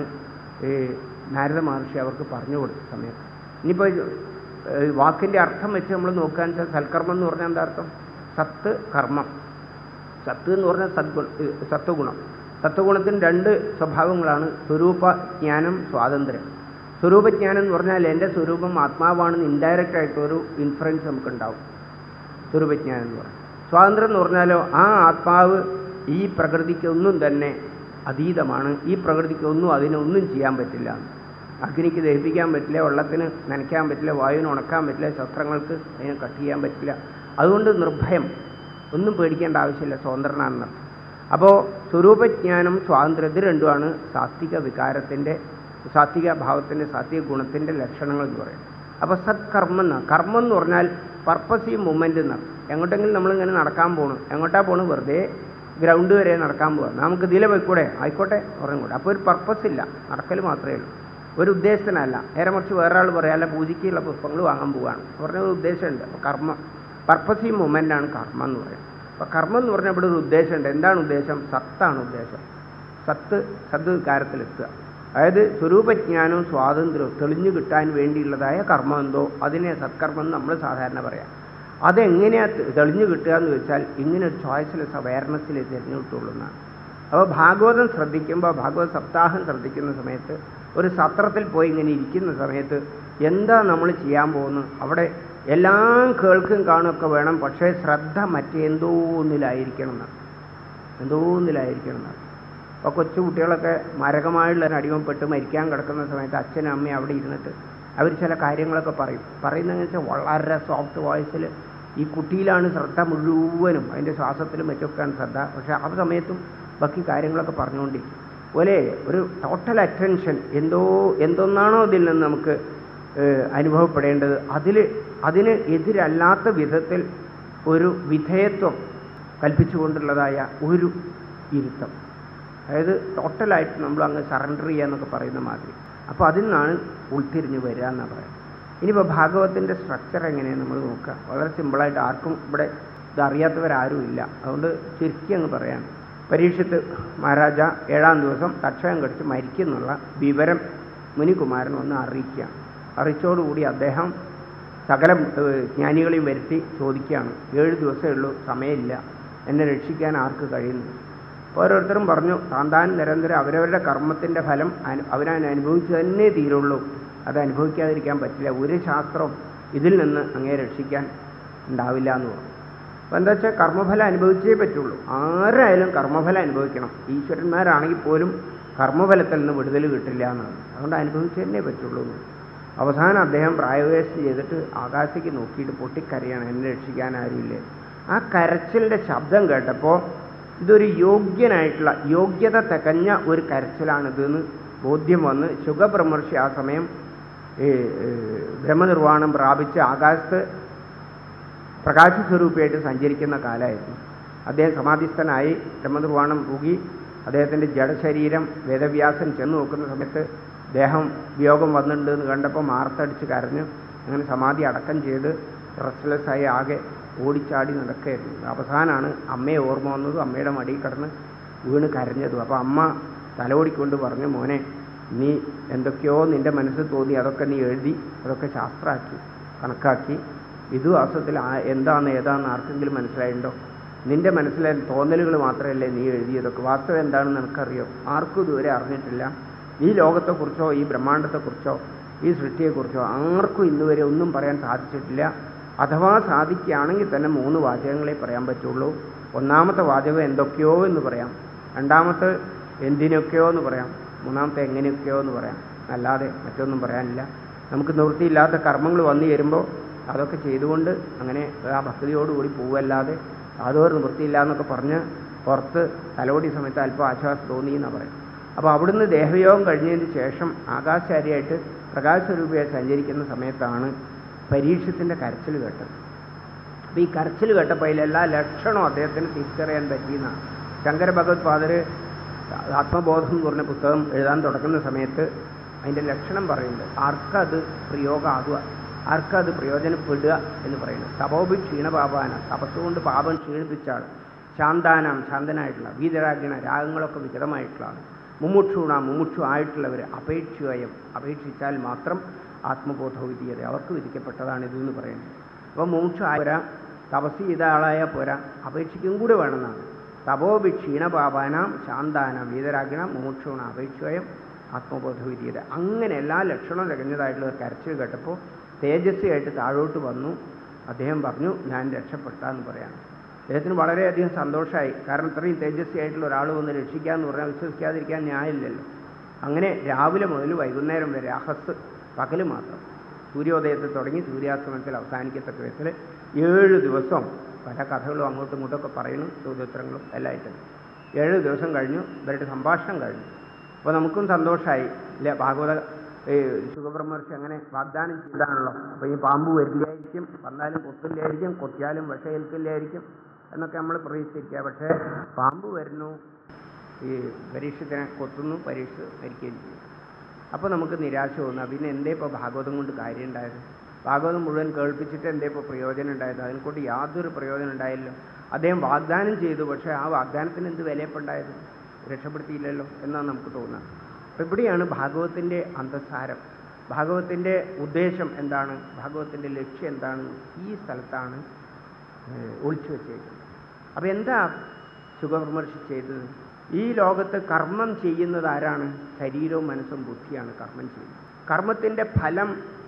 നാരദ മഹർഷി അവർക്ക് പറഞ്ഞു കൊടുത്ത സമയത്ത്. ഇനിയിപ്പോൾ വാക്കിൻ്റെ അർത്ഥം വെച്ച് നമ്മൾ നോക്കുകയെന്ന് വെച്ചാൽ സൽക്കർമ്മം എന്ന് പറഞ്ഞാൽ എന്താ അർത്ഥം? സത്ത് കർമ്മം. സത്ത് എന്ന് പറഞ്ഞാൽ സദ്ഗുണ സത്വഗുണം. സത്വഗുണത്തിന് രണ്ട് സ്വഭാവങ്ങളാണ്, സ്വരൂപജ്ഞാനം, സ്വാതന്ത്ര്യം. സ്വരൂപജ്ഞാനം എന്ന് പറഞ്ഞാൽ എൻ്റെ സ്വരൂപം ആത്മാവാണെന്ന് ഇൻഡയറക്റ്റ് ആയിട്ടൊരു ഇൻഫറൻസ് നമുക്കുണ്ടാവും, സ്വരൂപജ്ഞാനം എന്ന് പറഞ്ഞാൽ. സ്വാതന്ത്ര്യം എന്ന് പറഞ്ഞാലോ ആ ആത്മാവ് ഈ പ്രകൃതിക്കൊന്നും തന്നെ അതീതമാണ്, ഈ പ്രകൃതിക്കൊന്നും അതിനൊന്നും ചെയ്യാൻ പറ്റില്ല. അഗ്നിക്ക് ദഹിപ്പിക്കാൻ പറ്റില്ല, വെള്ളത്തിന് നനയ്ക്കാൻ പറ്റില്ല, വായുവിന് ഉണക്കാൻ പറ്റില്ല, ശസ്ത്രങ്ങൾക്ക് അതിനെ കട്ട് ചെയ്യാൻ പറ്റില്ല. അതുകൊണ്ട് നിർഭയം, ഒന്നും പേടിക്കേണ്ട ആവശ്യമില്ല, സ്വതന്ത്രനാണെന്നർത്ഥം. അപ്പോൾ സ്വരൂപജ്ഞാനം, സ്വാതന്ത്ര്യം, ഇത് രണ്ടുമാണ് സാത്വിക വികാരത്തിൻ്റെ, സാത്വിക ഭാവത്തിൻ്റെ, സാത്വിക ഗുണത്തിൻ്റെ ലക്ഷണങ്ങൾ എന്ന് പറയുന്നത്. അപ്പോൾ സത്കർമ്മം എന്നാണ്. കർമ്മം എന്ന് പറഞ്ഞാൽ പർപ്പസീവ് മൂവ്മെൻ്റ് എന്നാണ്. എങ്ങോട്ടെങ്കിലും നമ്മളിങ്ങനെ നടക്കാൻ പോകണം, എങ്ങോട്ടാ പോകണം? വെറുതെ ഗ്രൗണ്ട് വരെ നടക്കാൻ പോകാം, നമുക്ക് ഇതിലെ പോയിക്കൂടെ, ആയിക്കോട്ടെ ഉറങ്ങൂടെ. അപ്പോൾ ഒരു പർപ്പസ് ഇല്ല, നടക്കൽ മാത്രമേ ഉള്ളൂ, ഒരു ഉദ്ദേശത്തിനല്ല. നേരെ മറിച്ച് വേറെ ആൾ പറയാം, അല്ല പൂജയ്ക്കുള്ള പുഷ്പങ്ങൾ വാങ്ങാൻ പോവുകയാണ് പറഞ്ഞ ഒരു ഉദ്ദേശമുണ്ട്. അപ്പോൾ കർമ്മം, പർപ്പസീവ് മൂവ്മെൻ്റാണ് കർമ്മം എന്ന് പറയുന്നത്. അപ്പോൾ കർമ്മം എന്ന് പറഞ്ഞാൽ ഇവിടെ ഒരു ഉദ്ദേശമുണ്ട്. എന്താണ് ഉദ്ദേശം? സത്താണ് ഉദ്ദേശം. സത്ത്, സദ്വികാരത്തിലെത്തുക. അതായത് സ്വരൂപജ്ഞാനവും സ്വാതന്ത്ര്യവും തെളിഞ്ഞു കിട്ടാൻ വേണ്ടിയുള്ളതായ കർമ്മം എന്തോ അതിനെ സത്കർമ്മം എന്ന് നമ്മൾ സാധാരണ പറയാം. അതെങ്ങനെയാണ് തെളിഞ്ഞു കിട്ടുക എന്ന് വെച്ചാൽ ഇങ്ങനെ ഒരു ചോയ്സ്ലെസ് അവെയർനെസ്സിൽ തിരഞ്ഞു കിട്ടുള്ളൂ എന്നാണ്. അപ്പോൾ ഭാഗവതം ശ്രദ്ധിക്കുമ്പോൾ, ഭാഗവത സപ്താഹം ശ്രദ്ധിക്കുന്ന സമയത്ത്, ഒരു സത്രത്തിൽ പോയി ഇങ്ങനെ ഇരിക്കുന്ന സമയത്ത് എന്താ നമ്മൾ ചെയ്യാൻ പോകുന്നത്? അവിടെ എല്ലാം കേൾക്കും കാണുകയൊക്കെ വേണം, പക്ഷേ ശ്രദ്ധ മറ്റെന്തോ ഒന്നിലായിരിക്കണം എന്നാണ്, എന്തോ ഒന്നിലായിരിക്കണം എന്നാണ്. അപ്പോൾ കൊച്ചു കുട്ടികളൊക്കെ മാരകമായുള്ള അടിമപ്പെട്ട് മരിക്കാൻ കിടക്കുന്ന സമയത്ത് അച്ഛനും അമ്മയും അവിടെ ഇരുന്നിട്ട് അവർ ചില കാര്യങ്ങളൊക്കെ പറയും. പറയുന്നതെന്ന് വെച്ചാൽ വളരെ സോഫ്റ്റ് വോയിസിൽ ഈ കുട്ടിയിലാണ് ശ്രദ്ധ മുഴുവനും, അതിൻ്റെ ശ്വാസത്തിലും മറ്റൊക്കെയാണ് ശ്രദ്ധ. പക്ഷേ ആ സമയത്തും ബാക്കി കാര്യങ്ങളൊക്കെ പറഞ്ഞുകൊണ്ടിരിക്കും പോലെ ഒരു ടോട്ടൽ അറ്റൻഷൻ എന്തോ എന്തൊന്നാണോ ഇതിൽ നിന്ന് നമുക്ക് അനുഭവപ്പെടേണ്ടത് അതിൽ അതിന് എതിരല്ലാത്ത വിധത്തിൽ ഒരു വിധേയത്വം കൽപ്പിച്ചുകൊണ്ടുള്ളതായ ഒരു ഇരുത്തം. അതായത് ടോട്ടലായിട്ട് നമ്മൾ അങ്ങ് സറണ്ടർ ചെയ്യുക എന്നൊക്കെ പറയുന്ന മാതിരി. അപ്പോൾ അതിൽ നിന്നാണ് ഉൾത്തിരിഞ്ഞ് വരിക എന്നാണ് പറയുന്നത്. ഇനിയിപ്പോൾ ഭാഗവതത്തിൻ്റെ സ്ട്രക്ചർ എങ്ങനെയാണ് നമ്മൾ നോക്കുക. വളരെ സിമ്പിളായിട്ട്, ആർക്കും ഇവിടെ ഇതറിയാത്തവരാരും ഇല്ല, അതുകൊണ്ട് ചുരുക്കി അങ്ങ് പറയാണ്. പരീക്ഷത്ത് മഹാരാജ ഏഴാം ദിവസം തക്ഷകം കടിച്ച് മരിക്കുന്നുള്ള വിവരം മുനികുമാരൻ ഒന്ന് അറിയിക്കുകയാണ്. അറിയിച്ചോടുകൂടി അദ്ദേഹം സകല ജ്ഞാനികളെയും വരുത്തി ചോദിക്കുകയാണ്, ഏഴ് ദിവസമേ ഉള്ളൂ, സമയമില്ല, എന്നെ രക്ഷിക്കാൻ ആർക്ക് കഴിയുന്നു? ഓരോരുത്തരും പറഞ്ഞു, താൻ താൻ നിരന്തരം അവരവരുടെ കർമ്മത്തിൻ്റെ ഫലം അനു അവരവൻ അനുഭവിച്ചു തന്നെ തീരുള്ളൂ, അത് അനുഭവിക്കാതിരിക്കാൻ പറ്റില്ല, ഒരു ശാസ്ത്രവും ഇതിൽ നിന്ന് അങ്ങേ രക്ഷിക്കാൻ ഉണ്ടാവില്ല എന്ന് പറഞ്ഞു. അപ്പോൾ എന്താ വെച്ചാൽ കർമ്മഫലം അനുഭവിച്ചേ പറ്റുള്ളൂ, ആരായാലും കർമ്മഫലം അനുഭവിക്കണം. ഈശ്വരന്മാരാണെങ്കിൽ പോലും കർമ്മഫലത്തിൽ നിന്ന് വിടുതൽ കിട്ടില്ല എന്നാണ്, അതുകൊണ്ട് അനുഭവിച്ചു തന്നെ പറ്റുള്ളൂ എന്ന്. അവസാനം അദ്ദേഹം പ്രായവേശം ചെയ്തിട്ട് ആകാശത്തേക്ക് നോക്കിയിട്ട് പൊട്ടിക്കരയാണ്, എന്നെ രക്ഷിക്കാൻ ആരുമില്ലേ. ആ കരച്ചിലിൻ്റെ ശബ്ദം കേട്ടപ്പോൾ ഇതൊരു യോഗ്യനായിട്ടുള്ള യോഗ്യത തികഞ്ഞ ഒരു കരച്ചിലാണിതെന്ന് ബോധ്യം വന്ന് ശുഗബ്രഹ്മർഷി ആ സമയം ഈ ബ്രഹ്മനിർവ്വാണം പ്രാപിച്ച് ആകാശത്ത് പ്രകാശസ്വരൂപിയായിട്ട് സഞ്ചരിക്കുന്ന കാലമായിരുന്നു. അദ്ദേഹം സമാധിസ്ഥനായി ബ്രഹ്മനിർവ്വാണം പൂകി അദ്ദേഹത്തിൻ്റെ ജഡശരീരം വേദവ്യാസൻ ചെന്ന് നോക്കുന്ന സമയത്ത് ദേഹം വിയോഗം വന്നിട്ടുണ്ട് എന്ന് കണ്ടപ്പോൾ മാർത്തടിച്ച് കരഞ്ഞ് അങ്ങനെ സമാധി അടക്കം ചെയ്ത് റെസ്റ്റ്ലെസ്സായി ആകെ ഓടിച്ചാടി നടക്കുകയായിരുന്നു. അവസാനമാണ് അമ്മയെ ഓർമ്മ വന്നതും അമ്മയുടെ മടിയിൽ കിടന്ന് വീണ് കരഞ്ഞതും. അപ്പോൾ അമ്മ തലോടിക്കൊണ്ട് പറഞ്ഞു, മോനെ നീ എന്തൊക്കെയോ നിൻ്റെ മനസ്സിൽ തോന്നി അതൊക്കെ നീ എഴുതി അതൊക്കെ ശാസ്ത്രമാക്കി കണക്കാക്കി വിധുവാസത്തിൽ എന്താണെന്ന് ഏതാണെന്ന് ആർക്കെങ്കിലും മനസ്സിലായിട്ടുണ്ടോ? നിൻ്റെ മനസ്സിലെ തോന്നലുകൾ മാത്രമല്ലേ നീ എഴുതിയതൊക്കെ, വാസ്തവം എന്താണെന്ന് നിനക്കറിയോ? ആർക്കും ഇതുവരെ അറിഞ്ഞിട്ടില്ല. ഈ ലോകത്തെക്കുറിച്ചോ ഈ ബ്രഹ്മാണ്ടത്തെക്കുറിച്ചോ ഈ സൃഷ്ടിയെക്കുറിച്ചോ ആർക്കും ഇന്നുവരെ ഒന്നും പറയാൻ സാധിച്ചിട്ടില്ല. അഥവാ സാധിക്കുകയാണെങ്കിൽ തന്നെ മൂന്ന് വാചകങ്ങളെ പറയാൻ പറ്റുള്ളൂ. ഒന്നാമത്തെ വാചകം എന്തൊക്കെയോ എന്ന് പറയാം, രണ്ടാമത്തെ എന്തിനൊക്കെയോ എന്ന് പറയാം, മൂന്നാമത്തെ എങ്ങനെയൊക്കെയോ എന്ന് പറയാം, അല്ലാതെ മറ്റൊന്നും പറയാനില്ല. നമുക്ക് നിവൃത്തിയില്ലാത്ത കർമ്മങ്ങൾ വന്നു ചേരുമ്പോൾ അതൊക്കെ ചെയ്തുകൊണ്ട് അങ്ങനെ ആ ഭക്തിയോടുകൂടി പോവല്ലാതെ യാതൊരു നിവൃത്തിയില്ല എന്നൊക്കെ പറഞ്ഞ് പുറത്ത് തലോടി സമയത്ത് അല്പം ആശ്വാസം തോന്നി എന്നാണ് പറയും. അപ്പോൾ അവിടുന്ന് ദേഹയോഗം കഴിഞ്ഞതിന് ശേഷം ആകാശാരിയായിട്ട് പ്രകാശസ്വരൂപിയായി സഞ്ചരിക്കുന്ന സമയത്താണ് പരീക്ഷത്തിൻ്റെ കരച്ചിൽ കേട്ടത്. അപ്പോൾ ഈ കരച്ചിൽ കേട്ടപ്പോൾ അതിലെല്ലാ ലക്ഷണവും അദ്ദേഹത്തിന് തിരിച്ചറിയാൻ പറ്റിയെന്നാണ്. ശങ്കര ഭഗവത് പാദർ ആത്മബോധം എന്ന് പറഞ്ഞ പുസ്തകം എഴുതാൻ തുടങ്ങുന്ന സമയത്ത് അതിൻ്റെ ലക്ഷണം പറയുന്നുണ്ട്. ആർക്കത് പ്രയോഗമാകുക, ആർക്കത് പ്രയോജനപ്പെടുക എന്ന് പറയുന്നത്. തപോഭി ക്ഷീണപാപാന, തപസ്സുകൊണ്ട് പാപം ക്ഷീണിപ്പിച്ചാൾ. ശാന്താനാം, ശാന്തനായിട്ടുള്ള. വീതരാഗിണ, രാഗങ്ങളൊക്കെ വികടമായിട്ടുള്ളതാണ്. മുമുക്ഷൂണ, മുമുക്ഷു ആയിട്ടുള്ളവർ. അപേക്ഷിവയം, അപേക്ഷിച്ചാൽ മാത്രം ആത്മബോധം വിധിയത് അവർക്ക് വിധിക്കപ്പെട്ടതാണ് ഇതെന്ന് പറയുന്നത്. അപ്പോൾ മുമുക്ഷു ആയ തപസ് ചെയ്ത ആളായാൽ പോരാ, അപേക്ഷിക്കും കൂടെ വേണമെന്നാണ്. തപോഭി ക്ഷീണപാപാനാം ശാന്താനാം വീതരാഗിണ മുമുക്ഷൂണ അപേക്ഷിവയം ആത്മബോധ വിധിയത്. അങ്ങനെ എല്ലാ ലക്ഷണവും തികഞ്ഞതായിട്ടുള്ള ഒരു കരച്ചിൽ കേട്ടപ്പോൾ തേജസ്വിയായിട്ട് താഴോട്ട് വന്നു. അദ്ദേഹം പറഞ്ഞു, ഞാൻ രക്ഷപ്പെട്ടാന്ന് പറയാം. അദ്ദേഹത്തിന് വളരെയധികം സന്തോഷമായി. കാരണം ഇത്രയും തേജസ്വിയായിട്ടുള്ള ഒരാൾ വന്ന് രക്ഷിക്കാമെന്ന് പറഞ്ഞാൽ വിശ്വസിക്കാതിരിക്കാൻ ന്യായമില്ലല്ലോ. അങ്ങനെ രാവിലെ മുതൽ വൈകുന്നേരം വരെ അഹസ്, പകൽ മാത്രം, സൂര്യോദയത്തിൽ തുടങ്ങി സൂര്യാസ്തമനത്തിൽ അവസാനിക്കത്തക്ക വിധത്തിൽ ഏഴ് ദിവസം പല കഥകളും അങ്ങോട്ടും ഇങ്ങോട്ടൊക്കെ പറയുന്നു, ചോദ്യോത്തരങ്ങളും എല്ലായിട്ടും. ഏഴ് ദിവസം കഴിഞ്ഞു, ഇവരുടെ സംഭാഷണം കഴിഞ്ഞു. അപ്പോൾ നമുക്കും സന്തോഷമായി ഇല്ല. ഭാഗവത ഈ ശുഗബ്രഹ്മർഷി അങ്ങനെ വാഗ്ദാനം ചെയ്താണല്ലോ. അപ്പോൾ ഈ പാമ്പ് വരില്ലായിരിക്കും, വന്നാലും കൊത്തില്ലായിരിക്കും, കൊത്തിയാലും വിഷയേൽക്കില്ലായിരിക്കും എന്നൊക്കെ നമ്മൾ പ്രതീക്ഷിക്കുക. പക്ഷേ പാമ്പ് വരുന്നു, ഈ പരീക്ഷത്തിനെ കൊത്തുന്നു, പരീക്ഷ മരിക്കുകയും ചെയ്യും. അപ്പോൾ നമുക്ക് നിരാശ തോന്നുക. പിന്നെ എന്തേ ഇപ്പോൾ ഭാഗവതം കൊണ്ട് കാര്യം ഉണ്ടായത്? ഭാഗവതം മുഴുവൻ കേൾപ്പിച്ചിട്ട് എന്തേ ഇപ്പോൾ പ്രയോജനം ഉണ്ടായത്? അതിനെക്കൊണ്ട് യാതൊരു പ്രയോജനം ഉണ്ടായില്ലോ. അദ്ദേഹം വാഗ്ദാനം ചെയ്തു, പക്ഷേ ആ വാഗ്ദാനത്തിന് എന്ത് വിലയപ്പുണ്ടായത്? രക്ഷപ്പെടുത്തിയില്ലല്ലോ എന്നാണ് നമുക്ക് തോന്നുക. അപ്പോൾ ഇവിടെയാണ് ഭാഗവതത്തിൻ്റെ അന്തസാരം, ഭാഗവതത്തിൻ്റെ ഉദ്ദേശം എന്താണ്, ഭാഗവതത്തിൻ്റെ ലക്ഷ്യം എന്താണ്, ഈ സ്ഥലത്താണ് ഒളിച്ചു വെച്ചേക്കുന്നത്. അപ്പോൾ എന്താ ശുഗബ്രഹ്മർഷി ചെയ്തത്? ഈ ലോകത്ത് കർമ്മം ചെയ്യുന്നത് ആരാണ്? ശരീരവും മനസ്സും ബുദ്ധിയാണ് കർമ്മം ചെയ്യുന്നത്. കർമ്മത്തിൻ്റെ ഫലം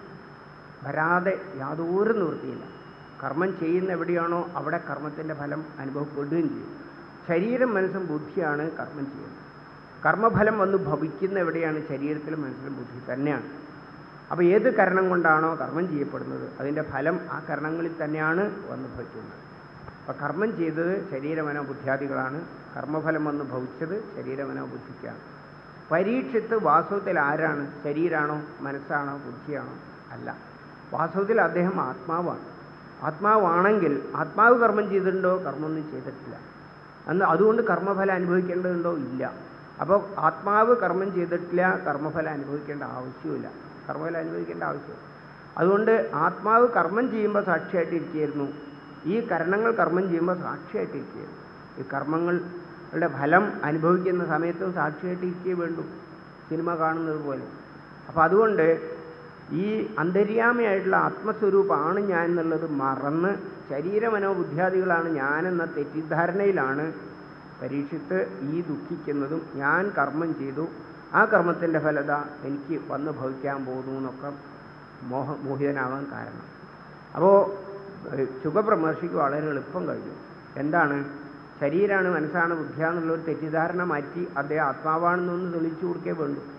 വരാതെ യാതൊരു നിവൃത്തിയില്ല. കർമ്മം ചെയ്യുന്ന എവിടെയാണോ അവിടെ കർമ്മത്തിൻ്റെ ഫലം അനുഭവപ്പെടുകയും ചെയ്യും. ശരീരം മനസ്സും ബുദ്ധിയാണ് കർമ്മം ചെയ്യുന്നത്. കർമ്മഫലം വന്ന് ഭവിക്കുന്ന എവിടെയാണ്? ശരീരത്തിലും മനസ്സിലും ബുദ്ധി തന്നെയാണ്. അപ്പോൾ ഏത് കരണം കൊണ്ടാണോ കർമ്മം ചെയ്യപ്പെടുന്നത് അതിൻ്റെ ഫലം ആ കരണങ്ങളിൽ തന്നെയാണ് വന്ന് ഭവിക്കുന്നത്. അപ്പോൾ കർമ്മം ചെയ്തത് ശരീരമനോ ബുദ്ധിയാദികളാണ്, കർമ്മഫലം വന്ന് ഭവിച്ചത് ശരീരമനോ ബുദ്ധിക്കാണ്. പരീക്ഷിത്ത് വാസ്തവത്തിൽ ആരാണ്? ശരീരമാണോ മനസ്സാണോ ബുദ്ധിയാണോ? അല്ല, വാസ്തവത്തിൽ അദ്ദേഹം ആത്മാവാണ്. ആത്മാവാണെങ്കിൽ ആത്മാവ് കർമ്മം ചെയ്തിട്ടുണ്ടോ? കർമ്മമൊന്നും ചെയ്തിട്ടില്ല. അന്ന് അതുകൊണ്ട് കർമ്മഫലം അനുഭവിക്കേണ്ടതുണ്ടോ? ഇല്ല. അപ്പോൾ ആത്മാവ് കർമ്മം ചെയ്തിട്ടില്ല, കർമ്മഫലം അനുഭവിക്കേണ്ട ആവശ്യമില്ല, കർമ്മഫലം അനുഭവിക്കേണ്ട ആവശ്യമില്ല. അതുകൊണ്ട് ആത്മാവ് കർമ്മം ചെയ്യുമ്പോൾ സാക്ഷിയായിട്ടിരിക്കുകയായിരുന്നു, ഈ കരണങ്ങൾ കർമ്മം ചെയ്യുമ്പോൾ സാക്ഷിയായിട്ടിരിക്കുകയായിരുന്നു. ഈ കർമ്മങ്ങളുടെ ഫലം അനുഭവിക്കുന്ന സമയത്തും സാക്ഷിയായിട്ടിരിക്കുകയേ വേണ്ടൂ, സിനിമ കാണുന്നത് പോലെ. അപ്പോൾ അതുകൊണ്ട് ഈ അന്തര്യാമിയായിട്ടുള്ള ആത്മസ്വരൂപമാണ് ഞാൻ എന്നുള്ളത് മറന്ന് ശരീരമനോ ബുദ്ധിയാദികളാണ് ഞാനെന്ന തെറ്റിദ്ധാരണയിലാണ് പരീക്ഷിത്ത് ഈ ദുഃഖിക്കുന്നതും ഞാൻ കർമ്മം ചെയ്തു ആ കർമ്മത്തിൻ്റെ ഫലത എനിക്ക് വന്ന് ഭവിക്കാൻ പോകുന്നു എന്നൊക്കെ മോഹ മോഹിതനാവാൻ കാരണം. അപ്പോൾ ശുഗബ്രഹ്മർഷിക്ക് വളരെ എളുപ്പം കഴിഞ്ഞു. എന്താണ്? ശരീരമാണ് മനസ്സാണ് ബുദ്ധിയാണെന്നുള്ളൊരു തെറ്റിദ്ധാരണ മാറ്റി അദ്ദേഹം ആത്മാവാണെന്നൊന്ന് തെളിയിച്ചു കൊടുക്കേ വേണ്ടു.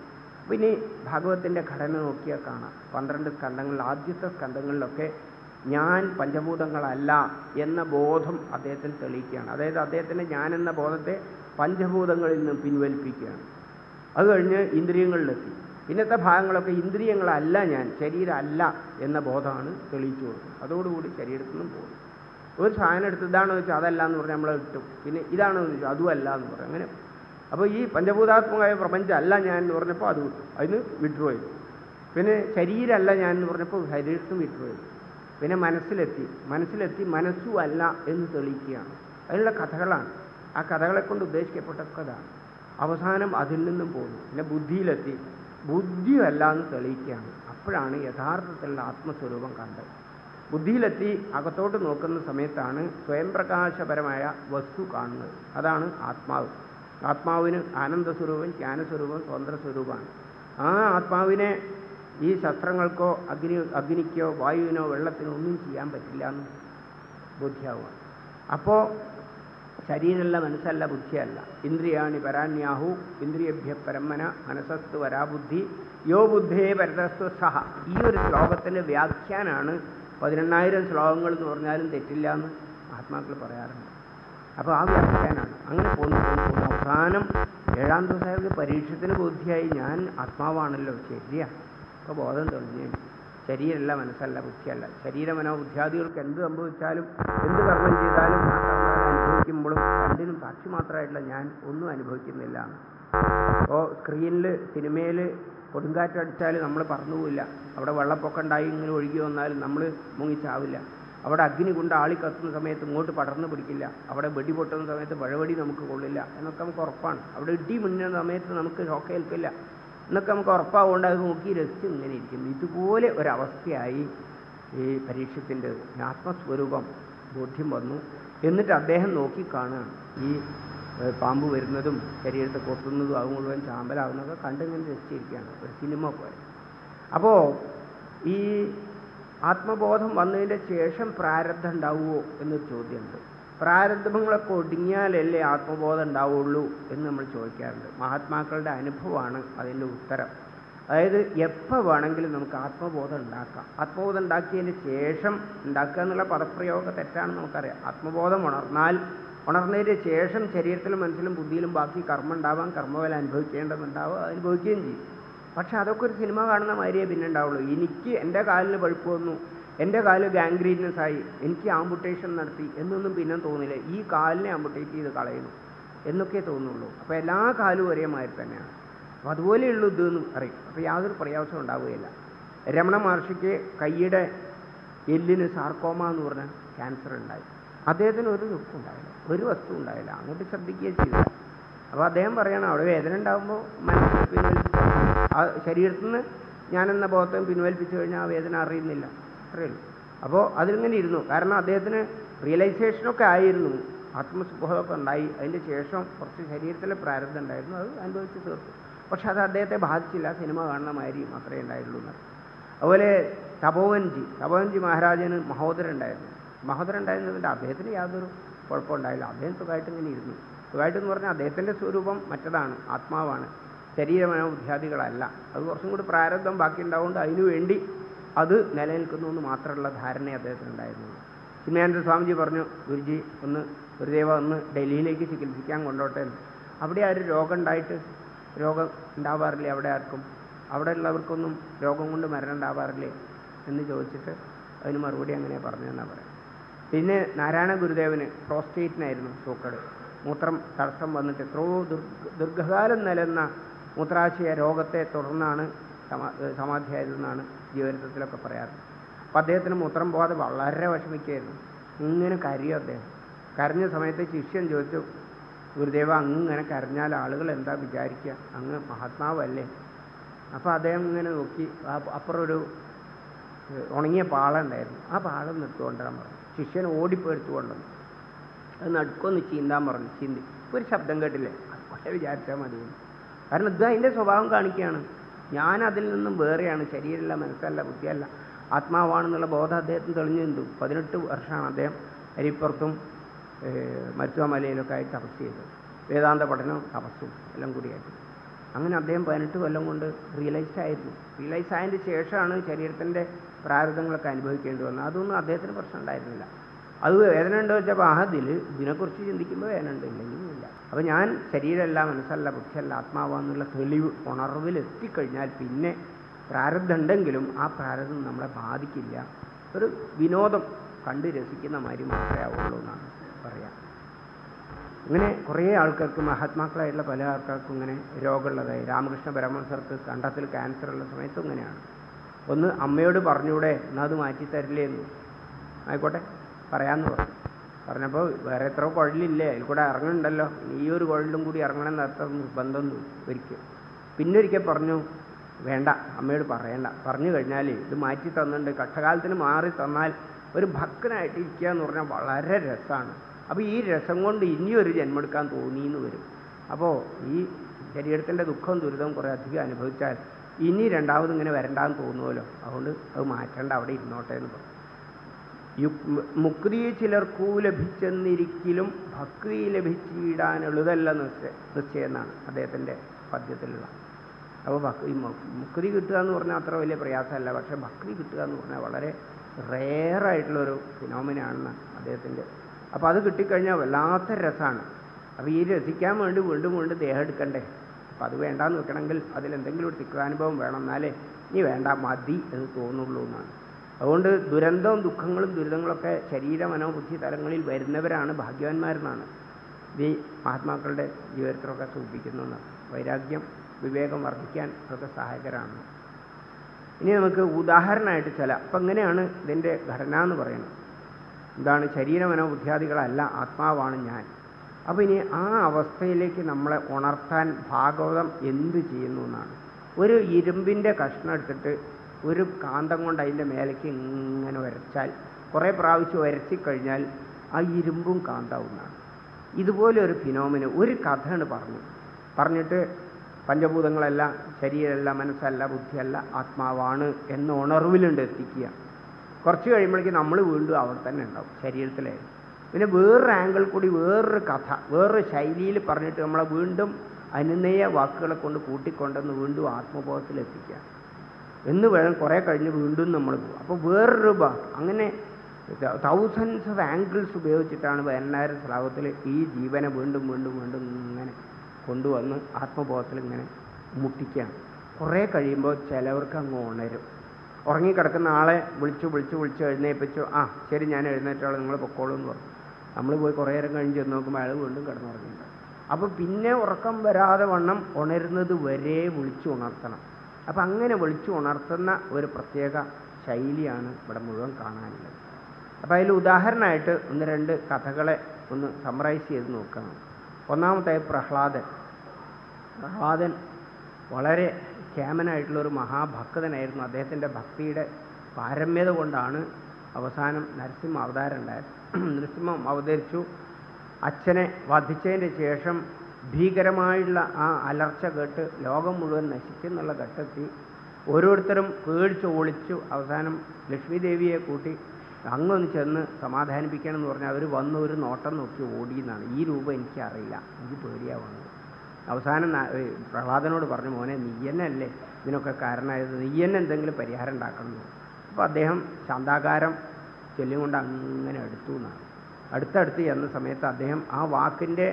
പിന്നെ ഭാഗവത്തിൻ്റെ ഘടന നോക്കിയാൽ കാണാം. പന്ത്രണ്ട് സ്കന്ധങ്ങളിൽ ആദ്യത്തെ സ്കന്ധങ്ങളിലൊക്കെ ഞാൻ പഞ്ചഭൂതങ്ങളല്ല എന്ന ബോധം അദ്ദേഹത്തിന് തെളിയിക്കുകയാണ്. അതായത് അദ്ദേഹത്തിൻ്റെ ഞാൻ എന്ന ബോധത്തെ പഞ്ചഭൂതങ്ങളിൽ നിന്ന് പിൻവലിപ്പിക്കുകയാണ്. അത് കഴിഞ്ഞ് ഇന്ദ്രിയങ്ങളിലെത്തി. പിന്നത്തെ ഭാഗങ്ങളൊക്കെ ഇന്ദ്രിയങ്ങളല്ല ഞാൻ, ശരീരമല്ല എന്ന ബോധമാണ് തെളിയിച്ചു കൊടുക്കുന്നത്. അതോടുകൂടി ശരീരത്തിൽ നിന്നും പോകും. ഒരു സാധനം എടുത്ത് ഇതാണെന്ന് വെച്ചാൽ അതല്ല എന്ന് പറഞ്ഞാൽ നമ്മൾ കിട്ടും. പിന്നെ ഇതാണെന്ന് വെച്ചാൽ അതും അല്ല എന്ന് പറയും. അങ്ങനെ അപ്പോൾ ഈ പഞ്ചഭൂതാത്മകമായ പ്രപഞ്ചം അല്ല ഞാൻ എന്ന് പറഞ്ഞപ്പോൾ അത് കിട്ടും, അതിന് വിഡ്രോ ചെയ്തു. പിന്നെ ശരീരമല്ല ഞാൻ എന്ന് പറഞ്ഞപ്പോൾ ശരീരത്തും വിഡ്രോ ചെയ്തു. പിന്നെ മനസ്സിലെത്തി മനസ്സിലെത്തി മനസ്സും അല്ല എന്ന് തെളിയിക്കുകയാണ്. അതിനുള്ള കഥകളാണ്. ആ കഥകളെ കൊണ്ട് ഉദ്ദേശിക്കപ്പെട്ടൊക്കെ അതാണ്. അവസാനം അതിൽ നിന്നും പോകുന്നു. പിന്നെ ബുദ്ധിയിലെത്തി ബുദ്ധിയല്ല എന്ന് തെളിയിക്കുകയാണ്. അപ്പോഴാണ് യഥാർത്ഥത്തിലുള്ള ആത്മസ്വരൂപം കണ്ടത്. ബുദ്ധിയിലെത്തി അകത്തോട്ട് നോക്കുന്ന സമയത്താണ് സ്വയം പ്രകാശപരമായ വസ്തു കാണുന്നത്. അതാണ് ആത്മാവ്. ആത്മാവിന് ആനന്ദസ്വരൂപം, ജ്ഞാനസ്വരൂപം, സ്വതന്ത്രസ്വരൂപമാണ്. ആ ആത്മാവിനെ ഈ ശസ്ത്രങ്ങൾക്കോ അഗ്നി അഗ്നിക്കോ വായുവിനോ വെള്ളത്തിനോ ഒന്നും ചെയ്യാൻ പറ്റില്ല എന്ന് ബോധ്യാവുക. അപ്പോൾ ശരീരമല്ല, മനസ്സല്ല, ബുദ്ധിയല്ല. ഇന്ദ്രിയാണി പരാന്യാഹു ഇന്ദ്രിയഭ്യ പരമന മനസ്സസ്തു വരാബുദ്ധി യോ ബുദ്ധേ പരതസ്തു സഹ. ഈ ഒരു ശ്ലോകത്തിൻ്റെ വ്യാഖ്യാനാണ് പതിനെണ്ണായിരം ശ്ലോകങ്ങൾ എന്ന് പറഞ്ഞാലും തെറ്റില്ല എന്ന് മഹാത്മാക്കൾ പറയാറുണ്ട്. അപ്പോൾ ആ വ്യാഖ്യാനാണ്. അങ്ങനെ പോന്നു പോന്നു പോകുന്നു അവസാനം ഏഴാം ദിവസം അയാൾക്ക് പരീക്ഷത്തിന് ബോധ്യമായി, ഞാൻ ആത്മാവാണല്ലോ, ശരിയാ. അപ്പോൾ ബോധം തെളിഞ്ഞു. ശരീരമല്ല, മനസ്സല്ല, ബുദ്ധിയല്ല. ശരീരമനോ ബുദ്ധിയാദികൾക്ക് എന്ത് സംഭവിച്ചാലും എന്ത് കർമ്മം ചെയ്താലും ആ കർമ്മം അനുഭവിക്കുമ്പോഴും രണ്ടിനും സാക്ഷി മാത്രമായിട്ടുള്ള ഞാൻ ഒന്നും അനുഭവിക്കുന്നില്ല. അപ്പോൾ സ്ക്രീനിൽ സിനിമയിൽ കൊടുങ്കാറ്റടിച്ചാൽ നമ്മൾ പറന്നുപോയില്ല. അവിടെ വെള്ളപ്പൊക്കം ഉണ്ടായി ഇങ്ങനെ ഒഴുകി വന്നാലും നമ്മൾ മുങ്ങിച്ചാവില്ല. അവിടെ അഗ്നി കൊണ്ട് ആളി കത്തുന്ന സമയത്ത് ഇങ്ങോട്ട് പടർന്നു പിടിക്കില്ല. അവിടെ വെടി പൊട്ടുന്ന സമയത്ത് വഴവടി നമുക്ക് കൊള്ളില്ല എന്നൊക്കെ നമുക്ക് ഉറപ്പാണ്. അവിടെ ഇടി മിന്നുന്ന സമയത്ത് നമുക്ക് ഷോക്കേൽക്കില്ല എന്നൊക്കെ നമുക്ക് ഉറപ്പാവുകൊണ്ട് അത് നോക്കി രസിച്ച് ഇങ്ങനെ ഇരിക്കുന്നു. ഇതുപോലെ ഒരവസ്ഥയായി ഈ പരീക്ഷത്തിൻ്റെ ആത്മസ്വരൂപം ബോധ്യം വന്നു. എന്നിട്ട് അദ്ദേഹം നോക്കിക്കാണുകയാണ് ഈ പാമ്പ് വരുന്നതും ശരീരത്തെ കൊത്തുന്നതും അത് മുഴുവൻ ചാമ്പലാകുന്നതൊക്കെ കണ്ടിങ്ങനെ രസിച്ചിരിക്കുകയാണ്, ഒരു സിനിമ പോലെ. അപ്പോൾ ഈ ആത്മബോധം വന്നതിൻ്റെ ശേഷം പ്രാരബ്ധം ഉണ്ടാവുമോ എന്നൊരു ചോദ്യമുണ്ട്. പ്രാരബ്ധങ്ങളൊക്കെ ഒടുങ്ങിയാലല്ലേ ആത്മബോധം ഉണ്ടാവുള്ളൂ എന്ന് നമ്മൾ ചോദിക്കാറുണ്ട്. മഹാത്മാക്കളുടെ അനുഭവമാണ് അതിൻ്റെ ഉത്തരം. അതായത് എപ്പോൾ വേണമെങ്കിലും നമുക്ക് ആത്മബോധം ഉണ്ടാക്കാം. ആത്മബോധം ഉണ്ടാക്കിയതിന് ശേഷം ഉണ്ടാക്കുക എന്നുള്ള പദപ്രയോഗം തെറ്റാണെന്ന് നമുക്കറിയാം. ആത്മബോധം ഉണർന്നാൽ ഉണർന്നതിന് ശേഷം ശരീരത്തിലും മനസ്സിലും ബുദ്ധിയിലും ബാക്കി കർമ്മം ഉണ്ടാവാം, കർമ്മഫലം അനുഭവിക്കേണ്ടതുണ്ടാവുക, അനുഭവിക്കുകയും ചെയ്യും. പക്ഷെ അതൊക്കെ ഒരു സിനിമ കാണുന്ന മാതിരിയേ പിന്നെ ഉണ്ടാവുള്ളൂ. എനിക്ക് എൻ്റെ കാലിന് പഴുപ്പ് വന്നു, എൻ്റെ കാല് ഗാംഗ്രീനസ് ആയി, എനിക്ക് ആംപുട്ടേഷൻ നടത്തി എന്നൊന്നും പിന്നെ തോന്നില്ല. ഈ കാലിനെ ആംപുട്ടേറ്റ് ചെയ്ത് കളയുന്നു എന്നൊക്കെ തോന്നുള്ളൂ. അപ്പോൾ എല്ലാ കാലും ഒരേ മാതിരി തന്നെയാണ്. അപ്പോൾ അതുപോലെയുള്ളൂ ഇതെന്ന് പറയും. അപ്പോൾ യാതൊരു പ്രയാസവും ഉണ്ടാവുകയില്ല. രമണ മഹർഷിക്ക് കൈയുടെ എല്ലിന് സാർക്കോമ എന്ന് പറഞ്ഞ ക്യാൻസർ ഉണ്ടായി. അദ്ദേഹത്തിന് ഒരു ദുഃഖം ഉണ്ടായില്ല, ഒരു വസ്തു ഉണ്ടായില്ല, അങ്ങോട്ട് ശ്രദ്ധിക്കുകയും ചെയ്തില്ല. അപ്പോൾ അദ്ദേഹം പറയണം, അവിടെ വേദന ഉണ്ടാകുമ്പോൾ മനസ്സിൽ പിൻവലിപ്പിച്ച ആ ശരീരത്തിൽ നിന്ന് ഞാനെന്ന ബോധം പിൻവലിപ്പിച്ചു കഴിഞ്ഞാൽ ആ വേദന അറിയുന്നില്ല, അത്രയേ ഉള്ളൂ. അപ്പോൾ അതിലിങ്ങനെ ഇരുന്നു. കാരണം അദ്ദേഹത്തിന് റിയലൈസേഷനൊക്കെ ആയിരുന്നു, ആത്മസുബോധമൊക്കെ ഉണ്ടായി. അതിൻ്റെ ശേഷം കുറച്ച് ശരീരത്തിലെ പ്രാരബ്ധം ഉണ്ടായിരുന്നു, അത് അനുഭവിച്ച് തീർത്തു. പക്ഷെ അത് അദ്ദേഹത്തെ ബാധിച്ചില്ല, സിനിമ കാണുന്ന മാതിരി മാത്രമേ ഉണ്ടായുള്ളൂ എന്ന്. അതുപോലെ തപോവൻജി തപോവൻജി മഹാരാജന് മഹോദരൻ ഉണ്ടായിരുന്നു. മഹോദരൻ ഉണ്ടായിരുന്നതിൻ്റെ അദ്ദേഹത്തിന് യാതൊരു കുഴപ്പമുണ്ടായില്ല. അദ്ദേഹം സുഖമായിട്ട് ഇങ്ങനെ ഇരുന്നു. സുഖമായിട്ടെന്ന് പറഞ്ഞാൽ അദ്ദേഹത്തിൻ്റെ സ്വരൂപം മറ്റതാണ്, ആത്മാവാണ്, ശരീരമനോ ബുദ്ധിയാദികളല്ല. അത് കുറച്ചും കൂടി പ്രാരബ്ധം ബാക്കി ഉണ്ടാവുകൊണ്ട് അതിനുവേണ്ടി അത് നിലനിൽക്കുന്നു എന്ന് മാത്രമുള്ള ധാരണ അദ്ദേഹത്തിനുണ്ടായിരുന്നു. ചിന്മയാനന്ദ സ്വാമിജി പറഞ്ഞു, ഗുരുജി ഒന്ന് ഗുരുദേവ ഒന്ന് ഡൽഹിയിലേക്ക് ചികിത്സിക്കാൻ കൊണ്ടോട്ടെ. അവിടെ ആ ഒരു രോഗം ഉണ്ടായിട്ട് രോഗം ഉണ്ടാവാറില്ലേ അവിടെ ആർക്കും? അവിടെ ഉള്ളവർക്കൊന്നും രോഗം കൊണ്ട് മരണം ഉണ്ടാവാറില്ലേ എന്ന് ചോദിച്ചിട്ട് അതിന് മറുപടി അങ്ങനെ പറഞ്ഞു എന്നാണ് പറയാം. പിന്നെ നാരായണ ഗുരുദേവന് പ്രോസ്റ്റേറ്റിനായിരുന്നു സൂക്കട്. മൂത്രം തടസ്സം വന്നിട്ട് എത്രയോ ദീർഘകാലം നിലനിന്ന മൂത്രാശയ രോഗത്തെ തുടർന്നാണ് സമാ സമാധിയായതെന്നാണ് ജീവചരിത്രത്തിലൊക്കെ പറയാറ്. അപ്പം അദ്ദേഹത്തിന് മൂത്രം പോകാതെ വളരെ വിഷമിക്കുകയായിരുന്നു. ഇങ്ങനെ കരയും അദ്ദേഹം. കരഞ്ഞ സമയത്ത് ശിഷ്യൻ ചോദിച്ചു, ഗുരുദേവ അങ്ങ് ഇങ്ങനെ കരഞ്ഞാൽ ആളുകൾ എന്താ വിചാരിക്കുക, അങ്ങ് മഹാത്മാവല്ലേ? അപ്പോൾ അദ്ദേഹം ഇങ്ങനെ നോക്കി, അപ്പുറം ഒരു ഉണങ്ങിയ പാള ഉണ്ടായിരുന്നു, ആ പാള എടുത്തുകൊണ്ടാൻ പറഞ്ഞു. ശിഷ്യൻ ഓടിപ്പോയി എടുത്തുകൊണ്ടുവന്നു. അത് നടുക്കൊന്ന് ചീന്താൻ പറഞ്ഞു. ചീന്തി ഒരു ശബ്ദം കേട്ടില്ലേ, അതുപോലെ വിചാരിച്ചാൽ മതി. കാരണം ഇത് അതിൻ്റെ സ്വഭാവം കാണിക്കുകയാണ്. ഞാൻ അതിൽ നിന്നും വേറെയാണ്, ശരീരമല്ല, മനസ്സല്ല, ബുദ്ധിയല്ല, ആത്മാവാണെന്നുള്ള ബോധം അദ്ദേഹത്തിന് തെളിഞ്ഞു നിന്നു. പതിനെട്ട് വർഷമാണ് അദ്ദേഹം അരിപ്പുറത്തും മരുത്തുവമലയിലൊക്കെ ആയി തപസ് ചെയ്തത്. വേദാന്ത പഠനവും തപസ്സും എല്ലാം കൂടിയായിട്ട്. അങ്ങനെ അദ്ദേഹം പതിനെട്ട് കൊല്ലം കൊണ്ട് റിയലൈസ് ആയിരുന്നു. റിയലൈസ് ആയതിൻ്റെ ശേഷമാണ് ശരീരത്തിൻ്റെ പ്രാരബ്ധങ്ങളൊക്കെ അനുഭവിക്കേണ്ടി വന്നത്. അതൊന്നും അദ്ദേഹത്തിന് പ്രശ്നം ഉണ്ടായിരുന്നില്ല. അത് വേദന ഉണ്ടോ വെച്ചപ്പോൾ ആ അതിൽ ഇതിനെക്കുറിച്ച് ചിന്തിക്കുമ്പോൾ വേദന ഉണ്ട്, ഇല്ലെങ്കിലും ഇല്ല. അപ്പോൾ ഞാൻ ശരീരമല്ല, മനസ്സല്ല, ബുദ്ധിയല്ല, ആത്മാവാന്നുള്ള തെളിവ് ഉണർവിലെത്തിക്കഴിഞ്ഞാൽ പിന്നെ പ്രാരബ്ധം ഉണ്ടെങ്കിലും ആ പ്രാരബ്ധം നമ്മളെ ബാധിക്കില്ല. ഒരു വിനോദം കണ്ട് രസിക്കുന്ന മാതിരി മാത്രമേ ആവുള്ളൂ എന്നാണ് പറയാം. ഇങ്ങനെ കുറേ ആൾക്കാർക്ക്, മഹാത്മാക്കളായിട്ടുള്ള പല ആൾക്കാർക്കും ഇങ്ങനെ രോഗമുള്ളതായി. രാമകൃഷ്ണ പരമഹംസർക്ക് കണ്ടത്തിൽ ക്യാൻസർ ഉള്ള സമയത്തും ഇങ്ങനെയാണ്. ഒന്ന് അമ്മയോട് പറഞ്ഞൂടെ, എന്നാൽ അത് മാറ്റി തരില്ലേന്ന്. ആയിക്കോട്ടെ പറയാമെന്ന് പറഞ്ഞു. പറഞ്ഞപ്പോൾ വേറെ എത്ര കുഴലില്ലേ, അതിൽ കൂടെ ഇറങ്ങുന്നുണ്ടല്ലോ, ഈ ഒരു കുഴലിലും കൂടി ഇറങ്ങണമെന്ന് അത്ര നിർബന്ധം ഒരിക്കൽ. പിന്നെ ഒരിക്കൽ പറഞ്ഞു വേണ്ട, അമ്മയോട് പറയണ്ട, പറഞ്ഞു കഴിഞ്ഞാൽ ഇത് മാറ്റി തന്നിട്ടുണ്ട്, കഷ്ടകാലത്തിന് മാറി തന്നാൽ ഒരു ഭക്തനായിട്ട് ഇരിക്കുക എന്ന് പറഞ്ഞാൽ വളരെ രസമാണ്. അപ്പോൾ ഈ രസം കൊണ്ട് ഇനിയൊരു ജന്മം എടുക്കാൻ തോന്നിയെന്ന് വരും. അപ്പോൾ ഈ ശരീരത്തിൻ്റെ ദുഃഖവും ദുരിതവും കുറേ അധികം അനുഭവിച്ചാൽ ഇനി രണ്ടാമത് ഇങ്ങനെ വരണ്ടാന്ന് തോന്നുമല്ലോ, അതുകൊണ്ട് അത് മാറ്റേണ്ട, അവിടെ ഇരുന്നോട്ടെ എന്ന് പറയും. യു മുക്തി ചിലർക്കു ലഭിച്ചെന്നിരിക്കലും ഭക്തി ലഭിച്ചിടാനുള്ളതല്ല നിശ്ചയ നിശ്ചയം എന്നാണ് അദ്ദേഹത്തിൻ്റെ പദ്യത്തിലുള്ള. അപ്പോൾ ഭക്തി മുക്തി കിട്ടുക എന്ന് പറഞ്ഞാൽ അത്ര വലിയ പ്രയാസമല്ല, പക്ഷേ ഭക്തി കിട്ടുക എന്ന് പറഞ്ഞാൽ വളരെ റെയറായിട്ടുള്ളൊരു ഫിനോമിനാണെന്ന് അദ്ദേഹത്തിൻ്റെ. അപ്പോൾ അത് കിട്ടിക്കഴിഞ്ഞാൽ വല്ലാത്ത രസമാണ്. അപ്പോൾ ഈ രസിക്കാൻ വേണ്ടി വീണ്ടും വീണ്ടും ദേഹം എടുക്കണ്ടേ? അപ്പോൾ അത് വേണ്ടാന്ന് വെക്കണമെങ്കിൽ അതിലെന്തെങ്കിലും ഒരു തിക്താനുഭവം വേണം, എന്നാലേ ഇനി വേണ്ട മതി എന്ന് തോന്നുള്ളൂ എന്നാണ്. അതുകൊണ്ട് ദുരന്തവും ദുഃഖങ്ങളും ദുരിതങ്ങളൊക്കെ ശരീര മനോബുദ്ധി തലങ്ങളിൽ വരുന്നവരാണ് ഭാഗ്യവാന്മാരെന്നാണ് ഈ മഹാത്മാക്കളുടെ ജീവിതത്തിലൊക്കെ സൂചിപ്പിക്കുന്നത്. വൈരാഗ്യം വിവേകം വർദ്ധിക്കാൻ അതൊക്കെ സഹായകരമാണ്. ഇനി നമുക്ക് ഉദാഹരണമായിട്ട് ചില, അപ്പം എങ്ങനെയാണ് ഇതിൻ്റെ ഘടന എന്ന് പറയുന്നത്? എന്താണ്? ശരീര മനോബുദ്ധിയാദികളല്ല, ആത്മാവാണ് ഞാൻ. അപ്പോൾ ഇനി ആ അവസ്ഥയിലേക്ക് നമ്മളെ ഉണർത്താൻ ഭാഗവതം എന്ത് ചെയ്യുന്നു എന്നാണ്. ഒരു ഇരുമ്പിൻ്റെ കഷ്ണം എടുത്തിട്ട് ഒരു കാന്തം കൊണ്ട് അതിൻ്റെ മേലേക്ക് ഇങ്ങനെ വരച്ചാൽ, കുറേ പ്രാവശ്യം വരച്ചിക്കഴിഞ്ഞാൽ ആ ഇരുമ്പും കാന്താവുന്നതാണ്. ഇതുപോലെ ഒരു ഫിനോമിന ഒരു കഥയാണ് പറഞ്ഞു പറഞ്ഞിട്ട് പഞ്ചഭൂതങ്ങളല്ല, ശരീരമല്ല, മനസ്സല്ല, ബുദ്ധിയല്ല, ആത്മാവാണ് എന്ന ഉണർവിലുണ്ട് എത്തിക്കുക. കുറച്ച് കഴിയുമ്പോഴേക്കും നമ്മൾ വീണ്ടും അവിടെ തന്നെ ഉണ്ടാവും, ശരീരത്തിലായിരുന്നു. പിന്നെ വേറൊരു ആംഗിൾ കൂടി വേറൊരു കഥ വേറൊരു ശൈലിയിൽ പറഞ്ഞിട്ട് നമ്മളെ വീണ്ടും അനുനയ വാക്കുകളെ കൊണ്ട് കൂട്ടിക്കൊണ്ടെന്ന് വീണ്ടും ആത്മബോധത്തിലെത്തിക്കുക എന്ന് വേണം. കുറേ കഴിഞ്ഞ് വീണ്ടും നമ്മൾ പോകും. അപ്പോൾ വേറൊരു ഭാ അങ്ങനെ തൗസൻഡ്സ് ഓഫ് ആംഗിൾസ് ഉപയോഗിച്ചിട്ടാണ് പതിനെണ്ണായിരം ശ്ലോകത്തിൽ ഈ ജീവനെ വീണ്ടും വീണ്ടും വീണ്ടും ഇങ്ങനെ കൊണ്ടുവന്ന് ആത്മബോധത്തിൽ ഇങ്ങനെ മുട്ടിക്കുകയാണ്. കുറേ കഴിയുമ്പോൾ ചിലവർക്ക് അങ്ങ് ഉണരും. ഉറങ്ങിക്കിടക്കുന്ന ആളെ വിളിച്ചു വിളിച്ചു വിളിച്ച് എഴുന്നേൽപ്പിച്ചു, ആ ശരി ഞാൻ എഴുന്നേറ്റോളാം, നിങ്ങൾ പൊക്കോളൂ എന്ന് പറഞ്ഞു. നമ്മൾ പോയി കുറേ നേരം കഴിഞ്ഞ് ചെന്ന് നോക്കുമ്പോൾ അയാൾ വീണ്ടും കിടന്നുറങ്ങിയിട്ടുണ്ട്. അപ്പോൾ പിന്നെ ഉറക്കം വരാതെ വണ്ണം ഉണരുന്നത് വരെ വിളിച്ചു ഉണർത്തണം. അപ്പം അങ്ങനെ വിളിച്ചു ഉണർത്തുന്ന ഒരു പ്രത്യേക ശൈലിയാണ് ഇവിടെ മുഴുവൻ കാണാനുള്ളത്. അപ്പോൾ അതിൽ ഉദാഹരണമായിട്ട് ഒന്ന് രണ്ട് കഥകളെ ഒന്ന് സമ്മറൈസ് ചെയ്ത് നോക്കാം. ഒന്നാമത്തെ പ്രഹ്ലാദൻ. പ്രഹ്ലാദൻ വളരെ കേമനായിട്ടുള്ളൊരു മഹാഭക്തനായിരുന്നു. അദ്ദേഹത്തിൻ്റെ ഭക്തിയുടെ പാരമ്യത കൊണ്ടാണ് അവസാനം നരസിംഹ അവതാരം ഉണ്ടായത്. നരസിംഹം അവതരിച്ചു. അച്ഛനെ വധിച്ചതിൻ്റെ ശേഷം ഭീകരമായുള്ള ആ അലർച്ച കേട്ട് ലോകം മുഴുവൻ നശിച്ചെന്നുള്ള ഘട്ടത്തിൽ ഓരോരുത്തരും പേടിച്ച് ഒളിച്ചു. അവസാനം ലക്ഷ്മി ദേവിയെ കൂട്ടി അങ്ങൊന്ന് ചെന്ന് സമാധാനിപ്പിക്കണം എന്ന് പറഞ്ഞാൽ അവർ വന്ന് ഒരു നോട്ടം നോക്കി ഓടിയെന്നാണ്. ഈ രൂപം എനിക്കറിയില്ല, എനിക്ക് പേടിയാവുന്നത്. അവസാനം പ്രഹ്ലാദനോട് പറഞ്ഞു, മോനെ നീയന്നല്ലേ ഇതിനൊക്കെ കാരണമായത്, നീയന്നെ എന്തെങ്കിലും പരിഹാരം ഉണ്ടാക്കണം. അപ്പോൾ അദ്ദേഹം ശാന്താകാരം ചൊല്ലിയും കൊണ്ട് അങ്ങനെ എടുത്തു എന്നാണ്. അടുത്തടുത്ത് ചെന്ന സമയത്ത് അദ്ദേഹം ആ വാക്കിൻ്റെ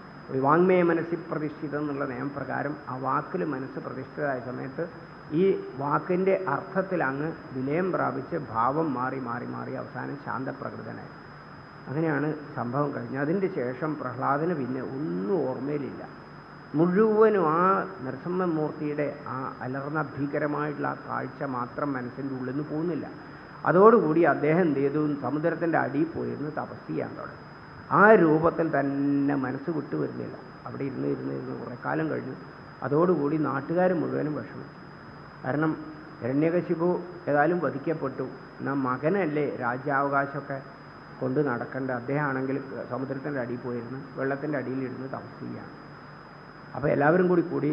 വാങ്മയ മനസ്സിൽ പ്രതിഷ്ഠിതം എന്നുള്ള നിയമപ്രകാരം ആ വാക്കിൽ മനസ്സ് പ്രതിഷ്ഠിതമായ സമയത്ത് ഈ വാക്കിൻ്റെ അർത്ഥത്തിൽ അങ്ങ് വിലയം പ്രാപിച്ച് ഭാവം മാറി മാറി മാറി അവസാനം ശാന്തപ്രകൃതനായി. അങ്ങനെയാണ് സംഭവം കഴിഞ്ഞത്. അതിൻ്റെ ശേഷം പ്രഹ്ലാദന് പിന്നെ ഒന്നും ഓർമ്മയിലില്ല. മുഴുവനും ആ നരസിംഹമൂർത്തിയുടെ ആ അലർന്ന ഭീകരമായിട്ടുള്ള ആ കാഴ്ച മാത്രം മനസ്സിൻ്റെ ഉള്ളിൽ നിന്ന് പോകുന്നില്ല. അതോടുകൂടി അദ്ദേഹം എന്ത് ചെയ്തു? സമുദ്രത്തിൻ്റെ അടിയിൽ പോയിരുന്ന് തപസ് ചെയ്യാൻ തുടങ്ങി. ആ രൂപത്തിൽ തന്നെ മനസ്സ് വിട്ടുവരുന്നില്ല. അവിടെ ഇരുന്ന് ഇരുന്ന് ഇരുന്ന് കുറേ കാലം കഴിഞ്ഞു. അതോടുകൂടി നാട്ടുകാർ മുഴുവനും വിഷമിച്ചു. കാരണം ഹിരണ്യകശിപു ഏതായാലും വധിക്കപ്പെട്ടു, എന്നാൽ മകനല്ലേ രാജ്യാവകാശമൊക്കെ കൊണ്ട് നടക്കേണ്ട. അദ്ദേഹമാണെങ്കിൽ സമുദ്രത്തിൻ്റെ അടിയിൽ പോയിരുന്ന് വെള്ളത്തിൻ്റെ അടിയിലിരുന്ന് തപസ് ചെയ്യുകയാണ്. അപ്പോൾ എല്ലാവരും കൂടി കൂടി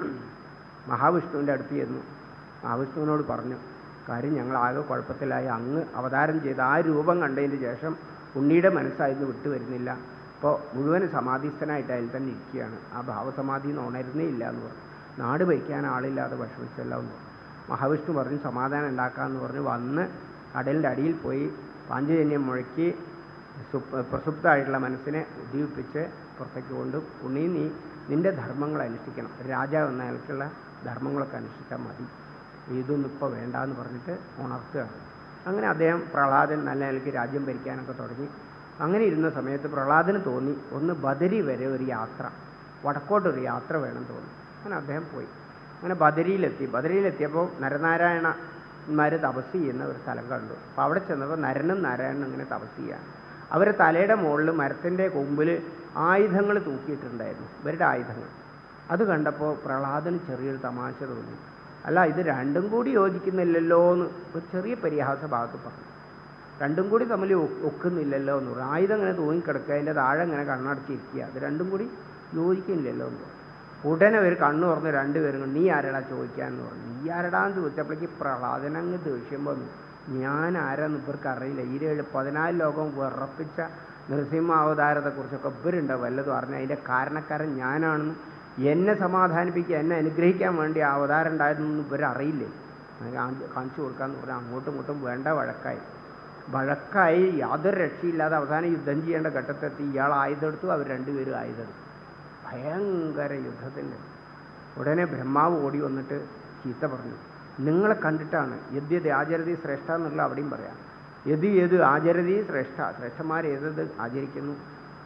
മഹാവിഷ്ണുവിൻ്റെ അടുത്ത് ചെന്നു. മഹാവിഷ്ണുവിനോട് പറഞ്ഞു, കാര്യം ഞങ്ങളാകെ കുഴപ്പത്തിലായി, അങ്ങ് അവതാരം ചെയ്ത് ആ രൂപം കണ്ടതിന് ശേഷം ഉണ്ണിയുടെ മനസ്സായിരുന്നു വിട്ടു വരുന്നില്ല. അപ്പോൾ മുഴുവൻ സമാധിസ്ഥനായിട്ട് അതിൽ തന്നെ ഇരിക്കുകയാണ്, ആ ഭാവസമാധി എന്ന് ഉണരുന്നേ ഇല്ല എന്ന് പറഞ്ഞു. നാട് ഭരിക്കാൻ ആളില്ലാതെ വിഷമിച്ചല്ലോ എന്ന് പറഞ്ഞു. മഹാവിഷ്ണു പറഞ്ഞു സമാധാനം ഉണ്ടാക്കാമെന്ന് പറഞ്ഞ് വന്ന് കടലിൻ്റെ അടിയിൽ പോയി പാഞ്ചജന്യം മുഴക്കി പ്രസുപ്തമായിട്ടുള്ള മനസ്സിനെ ഉദ്ദീപിപ്പിച്ച് പുറത്തേക്ക് കൊണ്ട് ഉണ്ണി നീ നിൻ്റെ ധർമ്മങ്ങൾ അനുഷ്ഠിക്കണം, രാജാവ് എന്ന നിലയ്ക്കുള്ള ധർമ്മങ്ങളൊക്കെ അനുഷ്ഠിച്ചാൽ മതി, ഇതൊന്നും ഇപ്പോൾ വേണ്ടാന്ന് പറഞ്ഞിട്ട് ഉണർത്തുകയാണ്. അങ്ങനെ അദ്ദേഹം പ്രഹ്ലാദൻ നല്ല നിലയ്ക്ക് രാജ്യം ഭരിക്കാനൊക്കെ തുടങ്ങി. അങ്ങനെ ഇരുന്ന സമയത്ത് പ്രഹ്ലാദന് തോന്നി ഒന്ന് ബദരി വരെ ഒരു യാത്ര, വടക്കോട്ടൊരു യാത്ര വേണം തോന്നി. അങ്ങനെ അദ്ദേഹം പോയി. അങ്ങനെ ബദരിയിലെത്തി. ബദരിയിലെത്തിയപ്പോൾ നരനാരായണന്മാർ തപസ് ചെയ്യുന്ന ഒരു സ്ഥലം കണ്ടു. അപ്പോൾ അവിടെ ചെന്നപ്പോൾ നരനും നാരായണനും ഇങ്ങനെ തപസ് ചെയ്യാണ്. അവർ തലയുടെ മുകളിൽ മരത്തിൻ്റെ കൊമ്പിൽ ആയുധങ്ങൾ തൂക്കിയിട്ടുണ്ടായിരുന്നു, ഇവരുടെ ആയുധങ്ങൾ. അത് കണ്ടപ്പോൾ പ്രഹ്ലാദന് ചെറിയൊരു തമാശ തോന്നി. അല്ല, ഇത് രണ്ടും കൂടി യോജിക്കുന്നില്ലല്ലോ എന്ന് ഒരു ചെറിയ പരിഹാസ ഭാഗത്ത് പറഞ്ഞു. രണ്ടും കൂടി തമ്മിൽ ഒക്കുന്നില്ലല്ലോ എന്ന് പറഞ്ഞു. ആയുധം ഇങ്ങനെ തൂങ്ങിക്കിടക്കുക, അതിൻ്റെ താഴെ ഇങ്ങനെ കണ്ണടച്ചിരിക്കുക, അത് രണ്ടും കൂടി യോജിക്കുന്നില്ലല്ലോ എന്ന് പറഞ്ഞു. ഉടനെ ഒരു കണ്ണു തുറന്ന് രണ്ടുപേരും നീ ആരടാ ചോദിക്കാമെന്ന് പറഞ്ഞു. നീ ആരടാന്ന് ചോദിച്ചപ്പോഴേക്ക് പ്രഹ്ലാദനങ്ങ് ദേഷ്യം വന്നു. ഞാൻ ആരാന്ന് ഇവർക്ക് അറിയില്ല, ഈരേഴ് പതിനാല് ലോകം വിറപ്പിച്ച നൃസിംഹാവതാരത്തെക്കുറിച്ചൊക്കെ ഇവരുണ്ട് വല്ലതും അറിഞ്ഞ അതിൻ്റെ കാരണക്കാരൻ ഞാനാണെന്ന്, എന്നെ സമാധാനിപ്പിക്കുക എന്നെ അനുഗ്രഹിക്കാൻ വേണ്ടി ആ അവതാരം ഉണ്ടായതെന്ന് ഇവരറിയില്ലേ, കാണിച്ചു കൊടുക്കാമെന്ന് പറഞ്ഞാൽ അങ്ങോട്ടും ഇങ്ങോട്ടും വേണ്ട വഴക്കായി വഴക്കായി യാതൊരു രക്ഷയില്ലാതെ അവസാനം യുദ്ധം ചെയ്യേണ്ട ഘട്ടത്തെത്തി. ഇയാൾ ആയുധം എടുത്തു, അവർ രണ്ടുപേരും ആയുധം എടുത്തു. ഭയങ്കര യുദ്ധത്തിൻ്റെ. ഉടനെ ബ്രഹ്മാവ് ഓടി വന്നിട്ട് ചീത്ത പറഞ്ഞു. നിങ്ങളെ കണ്ടിട്ടാണ് യദ്യത് ആചരതി ശ്രേഷ്ഠ എന്നുള്ള അവിടെയും പറയാം. യതി യത് ആചരതി ശ്രേഷ്ഠ, ശ്രേഷ്ഠന്മാർ ഏതത് ആചരിക്കുന്നു,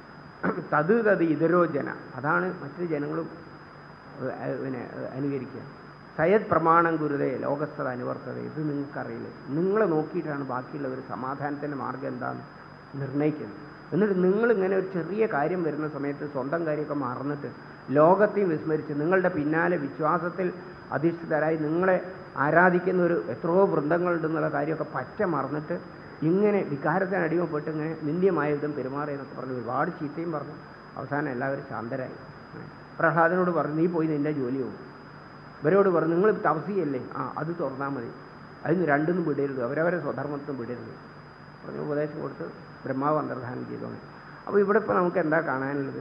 തത് തത് ഇതരോ ജന, അതാണ് മറ്റു ജനങ്ങളും പിന്നെ അനുകരിക്കുക. സയത് പ്രമാണം ഗുരുതേ ലോകസ്ഥത അനുവർത്തത, ഇത് നിങ്ങൾക്കറിയില്ല. നിങ്ങളെ നോക്കിയിട്ടാണ് ബാക്കിയുള്ളവർ സമാധാനത്തിൻ്റെ മാർഗം എന്താണെന്ന് നിർണ്ണയിക്കുന്നത്. എന്നിട്ട് നിങ്ങളിങ്ങനെ ഒരു ചെറിയ കാര്യം വരുന്ന സമയത്ത് സ്വന്തം കാര്യമൊക്കെ മറന്നിട്ട് ലോകത്തെയും വിസ്മരിച്ച് നിങ്ങളുടെ പിന്നാലെ വിശ്വാസത്തിൽ അധിഷ്ഠിതരായി നിങ്ങളെ ആരാധിക്കുന്ന ഒരു എത്രയോ വൃന്ദങ്ങളുണ്ടെന്നുള്ള കാര്യമൊക്കെ പറ്റ മറന്നിട്ട് ഇങ്ങനെ വികാരത്തിന് അടിമപ്പെട്ട് ഇങ്ങനെ നിന്ദ്യമായ വിധം പെരുമാറിയെന്നൊക്കെ പറഞ്ഞ് ഒരുപാട് ചീത്തയും പറഞ്ഞു. അവസാനം എല്ലാവരും ശാന്തരായി. പ്രഹ്ലാദനോട് പറഞ്ഞു നീ പോയി നിൻ്റെ ജോലി പോകും. ഇവരോട് പറഞ്ഞു നിങ്ങൾ തപസ്യല്ലേ, ആ അത് തുറന്നാൽ മതി, അതിന് രണ്ടൊന്നും വിടരുത്, അവരവരെ സ്വധർമ്മത്തും വിടരുത് പറഞ്ഞ് ഉപദേശം കൊടുത്ത് ബ്രഹ്മാവ് അന്തർധാനം ചെയ്തോളൂ. അപ്പോൾ ഇവിടെ ഇപ്പോൾ നമുക്ക് എന്താ കാണാനുള്ളത്?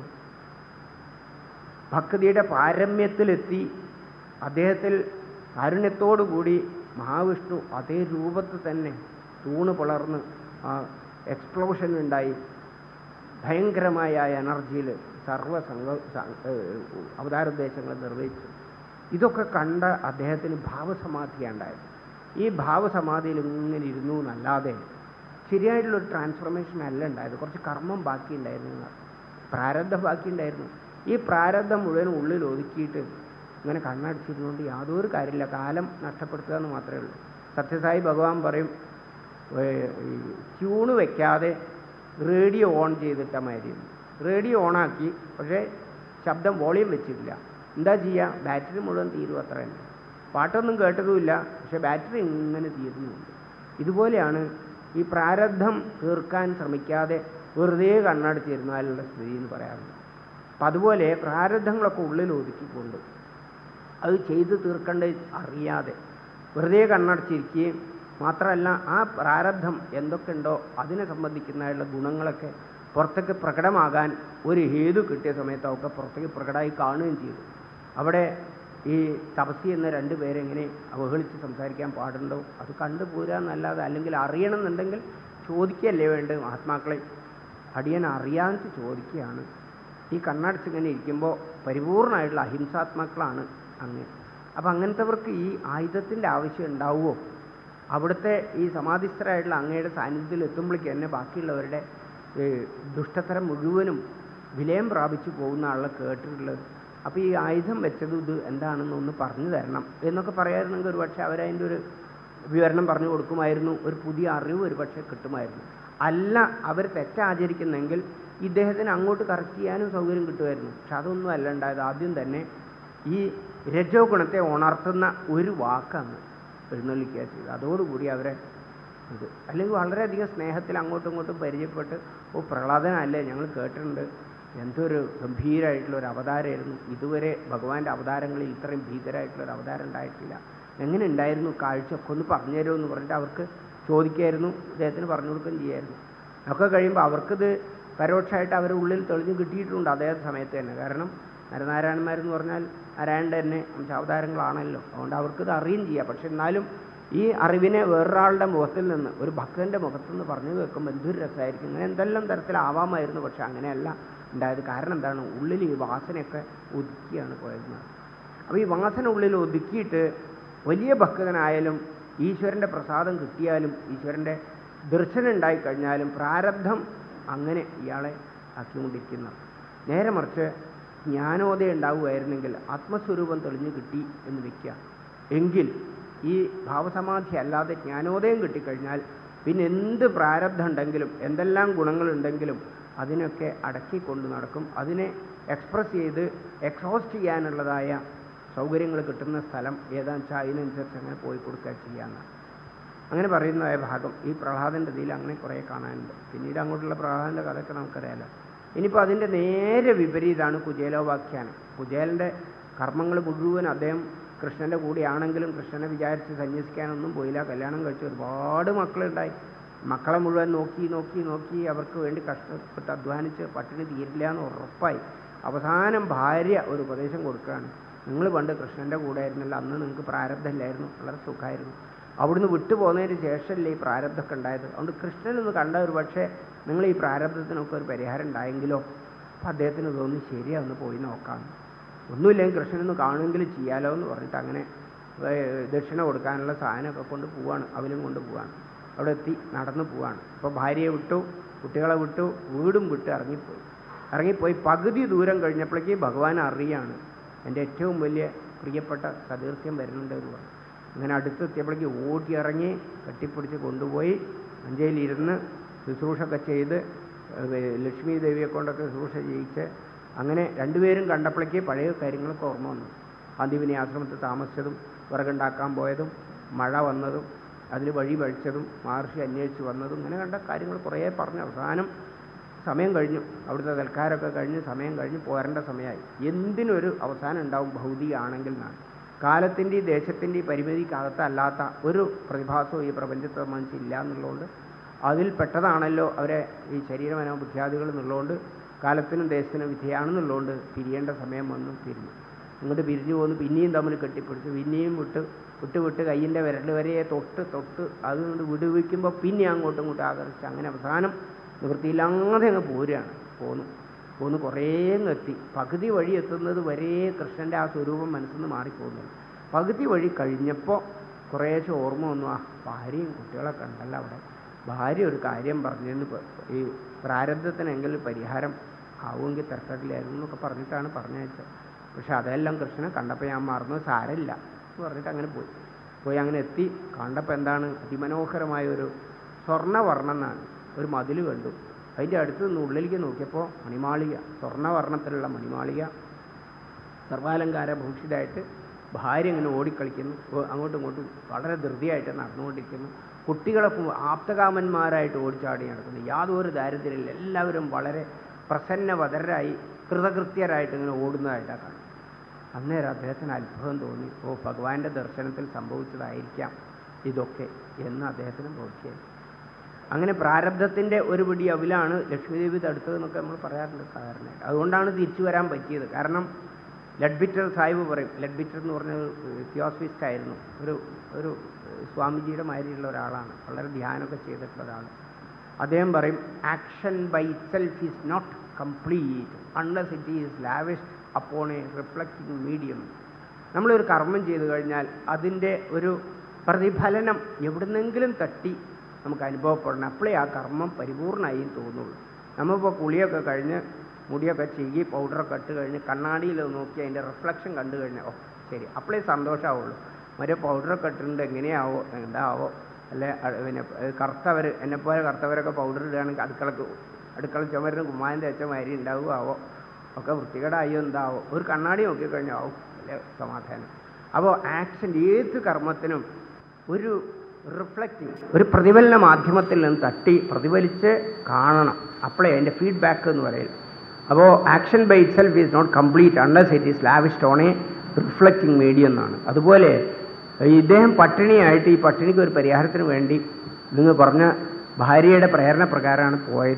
ഭക്തിയുടെ പാരമ്യത്തിലെത്തി അദ്ദേഹത്തിൽ കാരുണ്യത്തോടുകൂടി മഹാവിഷ്ണു അതേ രൂപത്തിൽ തന്നെ തൂണ് പിളർന്ന് ആ എക്സ്പ്ലോഷൻ ഉണ്ടായി ഭയങ്കരമായ എനർജിയിൽ സർവ്വ സംഘ അവതാരോദ്ദേശങ്ങൾ നിർവഹിച്ചു. ഇതൊക്കെ കണ്ട അദ്ദേഹത്തിന് ഭാവസമാധിയുണ്ടായത്. ഈ ഭാവസമാധിയിൽ ഇങ്ങനെ ഇരുന്നു എന്നല്ലാതെ ശരിയായിട്ടുള്ളൊരു ട്രാൻസ്ഫോർമേഷൻ അല്ല ഉണ്ടായത്. കുറച്ച് കർമ്മം ബാക്കി ഉണ്ടായിരുന്നു, പ്രാരബ്ധം ബാക്കി ഉണ്ടായിരുന്നു. ഈ പ്രാരബ്ധം മുഴുവൻ ഉള്ളിൽ ഒതുക്കിയിട്ട് ഇങ്ങനെ കണ്ണടിച്ചിരുന്നുകൊണ്ട് യാതൊരു കാര്യമില്ല, കാലം നഷ്ടപ്പെടുത്തുക എന്ന് മാത്രമേ ഉള്ളൂ. സത്യസായി ഭഗവാൻ പറയും ട്യൂണ് വയ്ക്കാതെ റേഡിയോ ഓൺ ചെയ്തിട്ട മാതിരി. റേഡിയോ ഓണാക്കി പക്ഷേ ശബ്ദം വോളിയം വെച്ചിട്ടില്ല. എന്താ ചെയ്യുക? ബാറ്ററി മുഴുവൻ തീരും, അത്ര തന്നെ. പാട്ടൊന്നും കേട്ടതുമില്ല, പക്ഷേ ബാറ്ററി ഇങ്ങനെ തീരുന്നുണ്ട്. ഇതുപോലെയാണ് ഈ പ്രാരബ്ധം തീർക്കാൻ ശ്രമിക്കാതെ വെറുതെ കണ്ണടച്ചിരുന്നാലുള്ള സ്ഥിതി എന്ന് പറയാറുണ്ട്. അപ്പം അതുപോലെ പ്രാരബ്ധങ്ങളൊക്കെ ഉള്ളിൽ ഒതുക്കിക്കൊണ്ട് അത് ചെയ്ത് തീർക്കേണ്ടത് അറിയാതെ വെറുതെ കണ്ണടച്ചിരിക്കുകയും മാത്രമല്ല ആ പ്രാരബ്ധം എന്തൊക്കെ ഉണ്ടോ അതിനെ സംബന്ധിക്കുന്നതായുള്ള ഗുണങ്ങളൊക്കെ പുറത്തേക്ക് പ്രകടമാകാൻ ഒരു ഹേതു കിട്ടിയ സമയത്ത് അതൊക്കെ പുറത്തേക്ക് പ്രകടമായി കാണുകയും ചെയ്തു. അവിടെ ഈ തപസ്യ എന്ന രണ്ട് പേരെങ്ങനെ അവഹേളിച്ച് സംസാരിക്കാൻ പാടുണ്ടോ അത് കണ്ടുപോരാന്നല്ലാതെ, അല്ലെങ്കിൽ അറിയണമെന്നുണ്ടെങ്കിൽ ചോദിക്കുകയല്ലേ വേണ്ടത്? മഹാത്മാക്കളെ അടിയൻ അറിയാമെന്ന് ചോദിക്കുകയാണ്. ഈ കണ്ണടച്ചിങ്ങനെ ഇരിക്കുമ്പോൾ പരിപൂർണമായിട്ടുള്ള അഹിംസാത്മാക്കളാണ് അങ്ങ്. അപ്പം അങ്ങനത്തെവർക്ക് ഈ ആയുധത്തിൻ്റെ ആവശ്യം ഉണ്ടാവുമോ? അവിടുത്തെ ഈ സമാധിസ്ഥരായിട്ടുള്ള അങ്ങയുടെ സാന്നിധ്യത്തിൽ എത്തുമ്പോഴേക്ക് തന്നെ ബാക്കിയുള്ളവരുടെ ദുഷ്ടത്തരം മുഴുവനും വിലയം പ്രാപിച്ചു പോകുന്ന ആളെ കേട്ടിട്ടുള്ളത്. അപ്പോൾ ഈ ആയുധം വെച്ചത് ഇത് എന്താണെന്നൊന്ന് പറഞ്ഞു തരണം എന്നൊക്കെ പറയായിരുന്നെങ്കിൽ ഒരു പക്ഷേ അവരതിൻ്റെ ഒരു വിവരണം പറഞ്ഞു കൊടുക്കുമായിരുന്നു, ഒരു പുതിയ അറിവ് ഒരു പക്ഷേ കിട്ടുമായിരുന്നു. അല്ല അവർ തെറ്റാചരിക്കുന്നെങ്കിൽ ഇദ്ദേഹത്തിന് അങ്ങോട്ട് കറക്റ്റ് ചെയ്യാനും സൗകര്യം കിട്ടുമായിരുന്നു. പക്ഷെ അതൊന്നും അല്ല ഉണ്ടായത്. ആദ്യം തന്നെ ഈ രജോ ഗുണത്തെ ഉണർത്തുന്ന ഒരു വാക്കാണ് എഴുന്നള്ളിക്കുക ചെയ്തത്. അതോടുകൂടി അവരെ ഇത് അല്ലെങ്കിൽ വളരെയധികം സ്നേഹത്തിൽ അങ്ങോട്ടും ഇങ്ങോട്ടും പരിചയപ്പെട്ട് ഓ പ്രഹ്ലാദനല്ലേ ഞങ്ങൾ കേട്ടിട്ടുണ്ട്, എന്തൊരു ഗംഭീരമായിട്ടുള്ളൊരു അവതാരമായിരുന്നു, ഇതുവരെ ഭഗവാന്റെ അവതാരങ്ങളിൽ ഇത്രയും ഭീകരമായിട്ടുള്ളൊരു അവതാരം ഉണ്ടായിട്ടില്ല, എങ്ങനെ ഉണ്ടായിരുന്നു കാഴ്ചയൊക്കെ ഒന്ന് പറഞ്ഞു തരുമോ എന്ന് പറഞ്ഞിട്ട് അവർക്ക് ചോദിക്കായിരുന്നു, അദ്ദേഹത്തിന് പറഞ്ഞു കൊടുക്കുകയും ചെയ്യായിരുന്നു. ഒക്കെ കഴിയുമ്പോൾ അവർക്കിത് പരോക്ഷമായിട്ട് അവരുടെ ഉള്ളിൽ തെളിഞ്ഞ് കിട്ടിയിട്ടുണ്ട് അതേ സമയത്ത് തന്നെ. കാരണം നരനാരായണന്മാരെന്ന് പറഞ്ഞാൽ നാരായണൻ്റെ തന്നെ അംശാവതാരങ്ങളാണല്ലോ. അതുകൊണ്ട് അവർക്കിത് അറിയും ചെയ്യാം. പക്ഷെ എന്നാലും ഈ അറിവിനെ വേറൊരാളുടെ മുഖത്തിൽ നിന്ന്, ഒരു ഭക്തൻ്റെ മുഖത്തു നിന്ന് പറഞ്ഞു കേൾക്കുമ്പോൾ എന്തൊരു രസമായിരിക്കും. ഇങ്ങനെ എന്തെല്ലാം തരത്തിലാവാമായിരുന്നു. പക്ഷെ അങ്ങനെയല്ല ഉണ്ടായത്. കാരണം എന്താണ്? ഉള്ളിൽ ഈ വാസനയൊക്കെ ഒതുക്കിയാണ് പോയത്. അപ്പോൾ ഈ വാസന ഉള്ളിൽ ഒതുക്കിയിട്ട് വലിയ ഭക്തനായാലും ഈശ്വരൻ്റെ പ്രസാദം കിട്ടിയാലും ഈശ്വരൻ്റെ ദർശനം ഉണ്ടായിക്കഴിഞ്ഞാലും പ്രാരബ്ധം അങ്ങനെ ഇയാളെ ആക്കിക്കൊണ്ടിരിക്കുന്നു. നേരെ മറിച്ച് ജ്ഞാനോദയം ഉണ്ടാവുമായിരുന്നെങ്കിൽ, ആത്മസ്വരൂപം തെളിഞ്ഞു കിട്ടി എന്ന് വയ്ക്കുക എങ്കിൽ, ഈ ഭാവസമാധി അല്ലാതെ ജ്ഞാനോദയം കിട്ടിക്കഴിഞ്ഞാൽ പിന്നെ എന്ത് പ്രാരബ്ധം ഉണ്ടെങ്കിലും എന്തെല്ലാം ഗുണങ്ങളുണ്ടെങ്കിലും അതിനൊക്കെ അടക്കിക്കൊണ്ട് നടക്കും. അതിനെ എക്സ്പ്രസ് ചെയ്ത് എക്സോസ്റ്റ് ചെയ്യാനുള്ളതായ സൗകര്യങ്ങൾ കിട്ടുന്ന സ്ഥലം ഏതാണെന്ന് വെച്ചാൽ അതിനനുസരിച്ച് അങ്ങനെ പോയി കൊടുക്കുക ചെയ്യാമെന്നാണ്. അങ്ങനെ പറയുന്നതായ ഭാഗം ഈ പ്രഹ്ലാദൻ്റെ ഇതിൽ അങ്ങനെ കുറേ കാണാനുണ്ട്. പിന്നീട് അങ്ങോട്ടുള്ള പ്രഹ്ലാദൻ്റെ കഥയൊക്കെ നമുക്കറിയാലോ. ഇനിയിപ്പോൾ അതിൻ്റെ നേരെ വിപരീതമാണ് കുചേലോപാഖ്യാനം. കുചേലൻ്റെ കർമ്മങ്ങൾ മുഴുവൻ അദ്ദേഹം കൃഷ്ണൻ്റെ കൂടെയാണെങ്കിലും കൃഷ്ണനെ വിചാരിച്ച് സന്യസിക്കാനൊന്നും പോയില്ല. കല്യാണം കഴിച്ച് ഒരുപാട് മക്കളുണ്ടായി. മക്കളെ മുഴുവൻ നോക്കി നോക്കി നോക്കി അവർക്ക് വേണ്ടി കഷ്ടപ്പെട്ട് അധ്വാനിച്ച് പട്ടിണി തീരില്ല എന്ന് ഉറപ്പായി. അവസാനം ഭാര്യ ഒരു ഉപദേശം കൊടുക്കുകയാണ്. നിങ്ങൾ പണ്ട് കൃഷ്ണൻ്റെ കൂടെ ആയിരുന്നല്ലോ, അന്ന് നിങ്ങൾക്ക് പ്രാരബ്ധമില്ലായിരുന്നു, വളരെ സുഖമായിരുന്നു. അവിടുന്ന് വിട്ടുപോകുന്നതിന് ശേഷമല്ലേ ഈ പ്രാരബ്ധമൊക്കെ ഉണ്ടായത്. അതുകൊണ്ട് കൃഷ്ണനൊന്ന് കണ്ട ഒരു പക്ഷേ നിങ്ങൾ ഈ പ്രാരബ്ധത്തിനൊക്കെ ഒരു പരിഹാരം ഉണ്ടായെങ്കിലോ. അപ്പോൾ അദ്ദേഹത്തിന് തോന്നി ശരിയാന്ന് പോയി നോക്കാം, ഒന്നുമില്ലെങ്കിൽ കൃഷ്ണനൊന്ന് കാണുമെങ്കിലും ചെയ്യാലോ എന്ന് പറഞ്ഞിട്ട് അങ്ങനെ ദക്ഷിണ കൊടുക്കാനുള്ള സാധനമൊക്കെ കൊണ്ട് പോവാണ്. അവലും കൊണ്ട് പോവാണ്. അവിടെ എത്തി നടന്നു പോവാണ്. അപ്പോൾ ഭാര്യയെ വിട്ടു, കുട്ടികളെ വിട്ടു, വീടും വിട്ട് ഇറങ്ങിപ്പോയി. ഇറങ്ങിപ്പോയി പകുതി ദൂരം കഴിഞ്ഞപ്പോഴേക്ക് ഭഗവാൻ അറിയാണ് എൻ്റെ ഏറ്റവും വലിയ പ്രിയപ്പെട്ട സതീർത്ഥ്യം വരുന്നുണ്ട് എന്ന് പറഞ്ഞു. അങ്ങനെ അടുത്തെത്തിയപ്പോഴേക്ക് ഓടി ഇറങ്ങി കെട്ടിപ്പിടിച്ച് കൊണ്ടുപോയി മഞ്ചയിലിരുന്ന് ശുശ്രൂഷയൊക്കെ ചെയ്ത് ലക്ഷ്മി ദേവിയെ കൊണ്ടൊക്കെ ശുശ്രൂഷ ചെയ്യിച്ച് അങ്ങനെ രണ്ടുപേരും കണ്ടപ്പോഴേക്ക് പഴയ കാര്യങ്ങളൊക്കെ ഓർമ്മ വന്നു. അന്തിവിനി ആശ്രമത്തിൽ താമസിച്ചതും വിറകുണ്ടാക്കാൻ പോയതും മഴ വന്നതും അതിൽ വഴി വഴിച്ചതും മഹർഷി അന്വേഷിച്ച് വന്നതും ഇങ്ങനെ കണ്ട കാര്യങ്ങൾ കുറേ പറഞ്ഞ് അവസാനം സമയം കഴിഞ്ഞു. അവിടുത്തെ തൽക്കാരമൊക്കെ കഴിഞ്ഞ് സമയം കഴിഞ്ഞ് പോരേണ്ട സമയമായി. എന്തിനൊരു അവസാനം ഉണ്ടാവും ഭൗതികമാണെങ്കിൽ എന്നാണ്. കാലത്തിൻ്റെയും ദേശത്തിൻ്റെയും പരിമിതിക്കകത്തല്ലാത്ത ഒരു പ്രതിഭാസവും ഈ പ്രപഞ്ചത്തെ സംബന്ധിച്ചില്ല എന്നുള്ളതുകൊണ്ട് അതിൽ പെട്ടതാണല്ലോ അവരെ ഈ ശരീരമനോബുദ്ധ്യാദികൾ എന്നുള്ളതുകൊണ്ട് കാലത്തിനും ദേശത്തിനും വിധേയാണെന്നുള്ളതുകൊണ്ട് പിരിയേണ്ട സമയം വന്നു. പിരിഞ്ഞു. ഇങ്ങോട്ട് പിരിഞ്ഞു പോന്നു. പിന്നെയും തമ്മിൽ കെട്ടിപ്പിടിച്ചു. പിന്നെയും വിട്ട് വിട്ട് വിട്ട് കയ്യിൻ്റെ വിരൽ വരെ തൊട്ട് തൊട്ട് അതുകൊണ്ട് വിടുവിക്കുമ്പോൾ പിന്നെ അങ്ങോട്ടും ഇങ്ങോട്ടും ആകർഷിച്ച് അങ്ങനെ അവസാനം നിവൃത്തിയില്ലാതെ അങ്ങ് പോരുകയാണ്. പോന്നു പോന്ന് കുറേ എത്തി. പകുതി വഴി എത്തുന്നത് വരെ കൃഷ്ണൻ്റെ ആ സ്വരൂപം മനസ്സിൽ നിന്ന് മാറിപ്പോകുന്നു. പകുതി വഴി കഴിഞ്ഞപ്പോൾ കുറേശ്ശെ ഓർമ്മ വന്നു, ആ ഭാര്യയും കുട്ടികളൊക്കെ ഉണ്ടല്ലോ അവിടെ. ഭാര്യ ഒരു കാര്യം പറഞ്ഞെന്ന്, ഈ പ്രാരബ്ധത്തിനെങ്കിലും പരിഹാരം ആവുമെങ്കിൽ തിരക്കട്ടില്ലായിരുന്നു എന്നൊക്കെ പറഞ്ഞിട്ടാണ് പറഞ്ഞയച്ചത്. പക്ഷെ അതെല്ലാം കൃഷ്ണനെ കണ്ടപ്പോൾ ഞാൻ മറന്നു, സാരമില്ല എന്ന് പറഞ്ഞിട്ട് അങ്ങനെ പോയി പോയി അങ്ങനെ എത്തി. കണ്ടപ്പോൾ എന്താണ്, അതിമനോഹരമായ ഒരു സ്വർണ്ണവർണ്ണം എന്നാണ് ഒരു മതിൽ കണ്ടു. അതിൻ്റെ അടുത്ത് നിന്ന് ഉള്ളിലേക്ക് നോക്കിയപ്പോൾ മണിമാളിക, സ്വർണ്ണവർണ്ണത്തിലുള്ള മണിമാളിക, സർവാലങ്കാര ഭൂഷിതമായിട്ട് ഭാര്യ ഇങ്ങനെ ഓടിക്കളിക്കുന്നു. അങ്ങോട്ടും ഇങ്ങോട്ടും വളരെ ധൃതിയായിട്ട് നടന്നുകൊണ്ടിരിക്കുന്നു. കുട്ടികളൊക്കെ ആപ്തകാമന്മാരായിട്ട് ഓടിച്ചാടി നടക്കുന്നു. യാതൊരു ദാരിദ്ര്യമില്ല. എല്ലാവരും വളരെ പ്രസന്നവതരായി കൃതകൃത്യരായിട്ട് ഇങ്ങനെ ഓടുന്നതായിട്ടാണ് കാണുന്നത്. അന്നേരം അദ്ദേഹത്തിന് അത്ഭുതം തോന്നി. ഓ, ഭഗവാന്റെ ദർശനത്തിൽ സംഭവിച്ചതായിരിക്കാം ഇതൊക്കെ എന്ന് അദ്ദേഹത്തിന് ബോധ്യമായി. അങ്ങനെ പ്രാരബ്ധത്തിൻ്റെ ഒരു പിടി അവിലാണ് ലക്ഷ്മീദേവി തടുത്തതെന്നൊക്കെ നമ്മൾ പറയാറുണ്ട് സാധാരണയായിട്ട്. അതുകൊണ്ടാണ് തിരിച്ചു വരാൻ പറ്റിയത്. കാരണം ലഡ്ബിറ്റർ സാഹിബ് പറയും, ലഡ്ബിറ്റർ എന്ന് പറഞ്ഞ തിയോസഫിസ്റ്റ് ആയിരുന്നു, ഒരു ഒരു സ്വാമിജിയുടെ മാതിരിയുള്ള ഒരാളാണ്, വളരെ ധ്യാനമൊക്കെ ചെയ്തിട്ടുള്ള ഒരാൾ. അദ്ദേഹം പറയും, action by itself is not complete unless it is lavished upon a reflecting medium. നമ്മളൊരു കർമ്മം ചെയ്തു കഴിഞ്ഞാൽ അതിൻ്റെ ഒരു പ്രതിഫലനം എവിടുന്നെങ്കിലും തട്ടി നമുക്ക് അനുഭവപ്പെടണം. അപ്പോഴേ ആ കർമ്മം പരിപൂർണ്ണമായും തോന്നുള്ളൂ. നമ്മളിപ്പോൾ കുളിയൊക്കെ കഴിഞ്ഞ് മുടിയൊക്കെ ചീകി പൗഡറൊക്കെ ഇട്ട് കഴിഞ്ഞ് കണ്ണാടിയിൽ നോക്കി അതിൻ്റെ റിഫ്ലക്ഷൻ കണ്ടു കഴിഞ്ഞാൽ ഓ ശരി, അപ്പോഴേ സന്തോഷമാവുള്ളൂ. മറ്റേ പൗഡറൊക്കെ ഇട്ടിട്ടുണ്ട് എങ്ങനെയാവോ എന്താവോ, അല്ലെ പിന്നെ കറുത്തവർ എന്നെപ്പോലെ കറുത്തവരൊക്കെ പൗഡർ ഇടുകയാണെങ്കിൽ അടുക്കളക്ക് അടുക്കള ചുമരിന് കുമ്മായം തേച്ച മാതിരി ഉണ്ടാവുകയാവോ, ഒക്കെ വൃത്തികേടായോ എന്താവോ, ഒരു കണ്ണാടി നോക്കിക്കഴിഞ്ഞാൽ ആവും വലിയ സമാധാനം. അപ്പോൾ ആക്ഷൻ ഏത് കർമ്മത്തിനും ഒരു റിഫ്ലക്റ്റിംഗ്, ഒരു പ്രതിഫലന മാധ്യമത്തിൽ നിന്ന് തട്ടി പ്രതിഫലിച്ച് കാണണം. അപ്പോഴേ അതിൻ്റെ ഫീഡ്ബാക്ക് എന്ന് പറയും. അപ്പോൾ action by itself is not complete unless it is lavished on a reflecting medium എന്നാണ്. അതുപോലെ ഇദ്ദേഹം പട്ടിണിയായിട്ട് ഈ പട്ടിണിക്ക് ഒരു പരിഹാരത്തിന് വേണ്ടി നിങ്ങൾ പറഞ്ഞ ഭാര്യയുടെ പ്രേരണ പ്രകാരമാണ് പോയത്.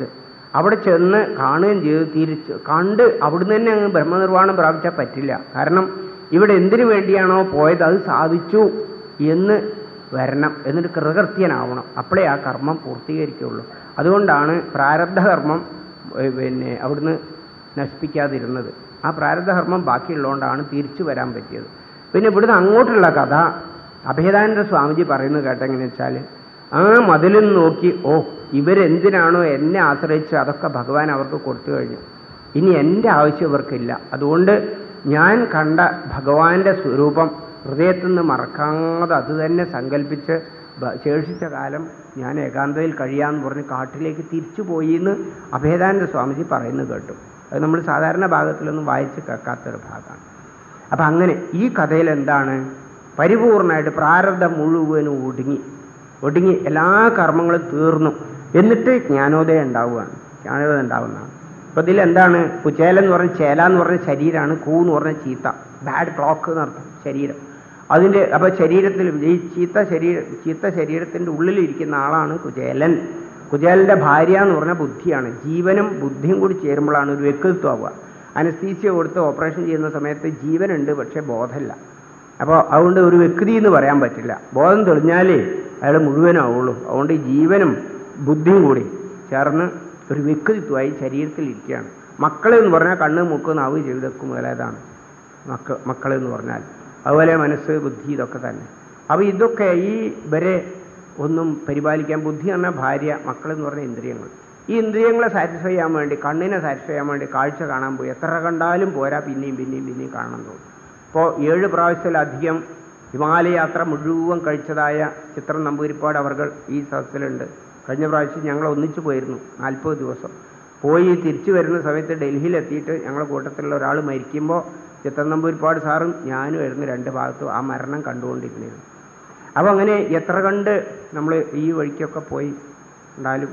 അവിടെ ചെന്ന് കാണുകയും ചെയ്ത് തിരിച്ച് കണ്ട് അവിടുന്ന് തന്നെ അങ്ങ് ബ്രഹ്മനിർവ്വാണം പ്രാപിച്ചാൽ പറ്റില്ല. കാരണം ഇവിടെ എന്തിനു വേണ്ടിയാണോ പോയത് അത് സാധിച്ചു എന്ന് വരണം, എന്നിട്ട് കൃതകൃത്യനാവണം. അപ്പോഴേ ആ കർമ്മം പൂർത്തീകരിക്കുകയുള്ളൂ. അതുകൊണ്ടാണ് പ്രാരബ്ധകർമ്മം പിന്നെ അവിടുന്ന് നശിപ്പിക്കാതിരുന്നത്. ആ പ്രാരബ്ധകർമ്മം ബാക്കിയുള്ളതുകൊണ്ടാണ് തിരിച്ചു വരാൻ പറ്റിയത്. പിന്നെ ഇവിടുന്ന് അങ്ങോട്ടുള്ള കഥ അഭേദാനന്ദ സ്വാമിജി പറയുന്നത് കേട്ടെങ്ങനെ വെച്ചാൽ, ആ മതിലിൽ നോക്കി ഓ ഇവരെന്തിനാണോ എന്നെ ആശ്രയിച്ച് അതൊക്കെ ഭഗവാൻ അവർക്ക് കൊടുത്തു കഴിഞ്ഞു, ഇനി എൻ്റെ ആവശ്യം ഇവർക്കില്ല. അതുകൊണ്ട് ഞാൻ കണ്ട ഭഗവാന്റെ സ്വരൂപം ഹൃദയത്തിൽ നിന്ന് മറക്കാതെ അത് തന്നെ സങ്കല്പിച്ച് ശേഷിച്ച കാലം ഞാൻ ഏകാന്തതയിൽ കഴിയാമെന്ന് പറഞ്ഞ് കാട്ടിലേക്ക് തിരിച്ചു പോയി എന്ന് അഭേദാനന്ദ സ്വാമിജി പറയുന്നത് കേട്ടു. അത് നമ്മൾ സാധാരണ ഭാഗത്തിലൊന്നും വായിച്ച് കേൾക്കാത്തൊരു ഭാഗമാണ്. അപ്പം അങ്ങനെ ഈ കഥയിൽ എന്താണ്, പരിപൂർണമായിട്ട് പ്രാരബ്ധം മുഴുവനും ഒടുങ്ങി ഒടുങ്ങി എല്ലാ കർമ്മങ്ങളും തീർന്നു. എന്നിട്ട് ജ്ഞാനോദയം ഉണ്ടാവുകയാണ്. ജ്ഞാനോദയം ഉണ്ടാവുന്നതാണ്. അപ്പോൾ ഇതിലെന്താണ്, കുചേലൻ എന്ന് പറഞ്ഞ ചേല എന്ന് പറഞ്ഞ ശരീരമാണ്, കൂ എന്ന് പറഞ്ഞ ചീത്ത, ബാഡ് ക്ലോക്ക് എന്നർത്ഥം ശരീരം. അതിൻ്റെ അപ്പോൾ ശരീരത്തിൽ ഈ ചീത്ത ശരീര ചീത്ത ശരീരത്തിൻ്റെ ഉള്ളിലിരിക്കുന്ന ആളാണ് കുചേലൻ. കുചേലൻ്റെ ഭാര്യ എന്ന് പറഞ്ഞാൽ ബുദ്ധിയാണ്. ജീവനും ബുദ്ധിയും കൂടി ചേരുമ്പോഴാണ് ഒരു വ്യക്തിത്വമാവുക. അനസ്തീസ്യ കൊടുത്ത് ഓപ്പറേഷൻ ചെയ്യുന്ന സമയത്ത് ജീവനുണ്ട്, പക്ഷേ ബോധമില്ല. അപ്പോൾ അതുകൊണ്ട് ഒരു വ്യക്തി എന്ന് പറയാൻ പറ്റില്ല. ബോധം തെളിഞ്ഞാലേ അയാൾ മുഴുവനാവുള്ളൂ. അതുകൊണ്ട് ഈ ജീവനും ബുദ്ധിയും കൂടി ചേർന്ന് ഒരു വ്യക്തിത്വമായി ശരീരത്തിലിരിക്കുകയാണ്. മക്കളെന്ന് പറഞ്ഞാൽ കണ്ണ്, മൂക്ക്, നാവ്, ചെവിതൊക്കെ മുതലേതാണ് മക്ക മക്കളെന്ന് പറഞ്ഞാൽ. അതുപോലെ മനസ്സ്, ബുദ്ധി, ഇതൊക്കെ തന്നെ. അപ്പോൾ ഇതൊക്കെ ഈ ഇവരെ ഒന്നും പരിപാലിക്കാൻ, ബുദ്ധി പറഞ്ഞാൽ ഭാര്യ, മക്കളെന്ന് പറഞ്ഞ ഇന്ദ്രിയങ്ങൾ. ഈ ഇന്ദ്രിയങ്ങളെ സാറ്റിസ്ഫൈ ചെയ്യാൻ വേണ്ടി, കണ്ണിനെ സാറ്റിസ്ഫൈ ചെയ്യാൻ വേണ്ടി കാഴ്ച കാണാൻ പോയി. എത്ര കണ്ടാലും പോരാ, പിന്നെയും പിന്നെയും പിന്നെയും കാണാൻ തോന്നും. ഇപ്പോൾ ഏഴ് പ്രാവശ്യത്തിലധികം ഹിമാലയ യാത്ര മുഴുവൻ കഴിച്ചതായ ചിത്രം നമ്പൂതിരിപ്പാട് അവർകൾ ഈ സദസ്സിലുണ്ട്. കഴിഞ്ഞ പ്രാവശ്യം ഞങ്ങൾ ഒന്നിച്ചു പോയിരുന്നു. നാൽപ്പത് ദിവസം പോയി തിരിച്ചു വരുന്ന സമയത്ത് ഡൽഹിയിലെത്തിയിട്ട് ഞങ്ങളുടെ കൂട്ടത്തിലുള്ള ഒരാൾ മരിക്കുമ്പോൾ ചിത്രം നമ്പൂതിരിപ്പാട് സാറും ഞാനും ആയിരുന്നു രണ്ട് ഭാഗത്തും ആ മരണം കണ്ടുകൊണ്ടിരുന്നത്. അപ്പോൾ അങ്ങനെ എത്ര കണ്ട് നമ്മൾ ഈ വഴിക്കൊക്കെ പോയി ഉണ്ടാലും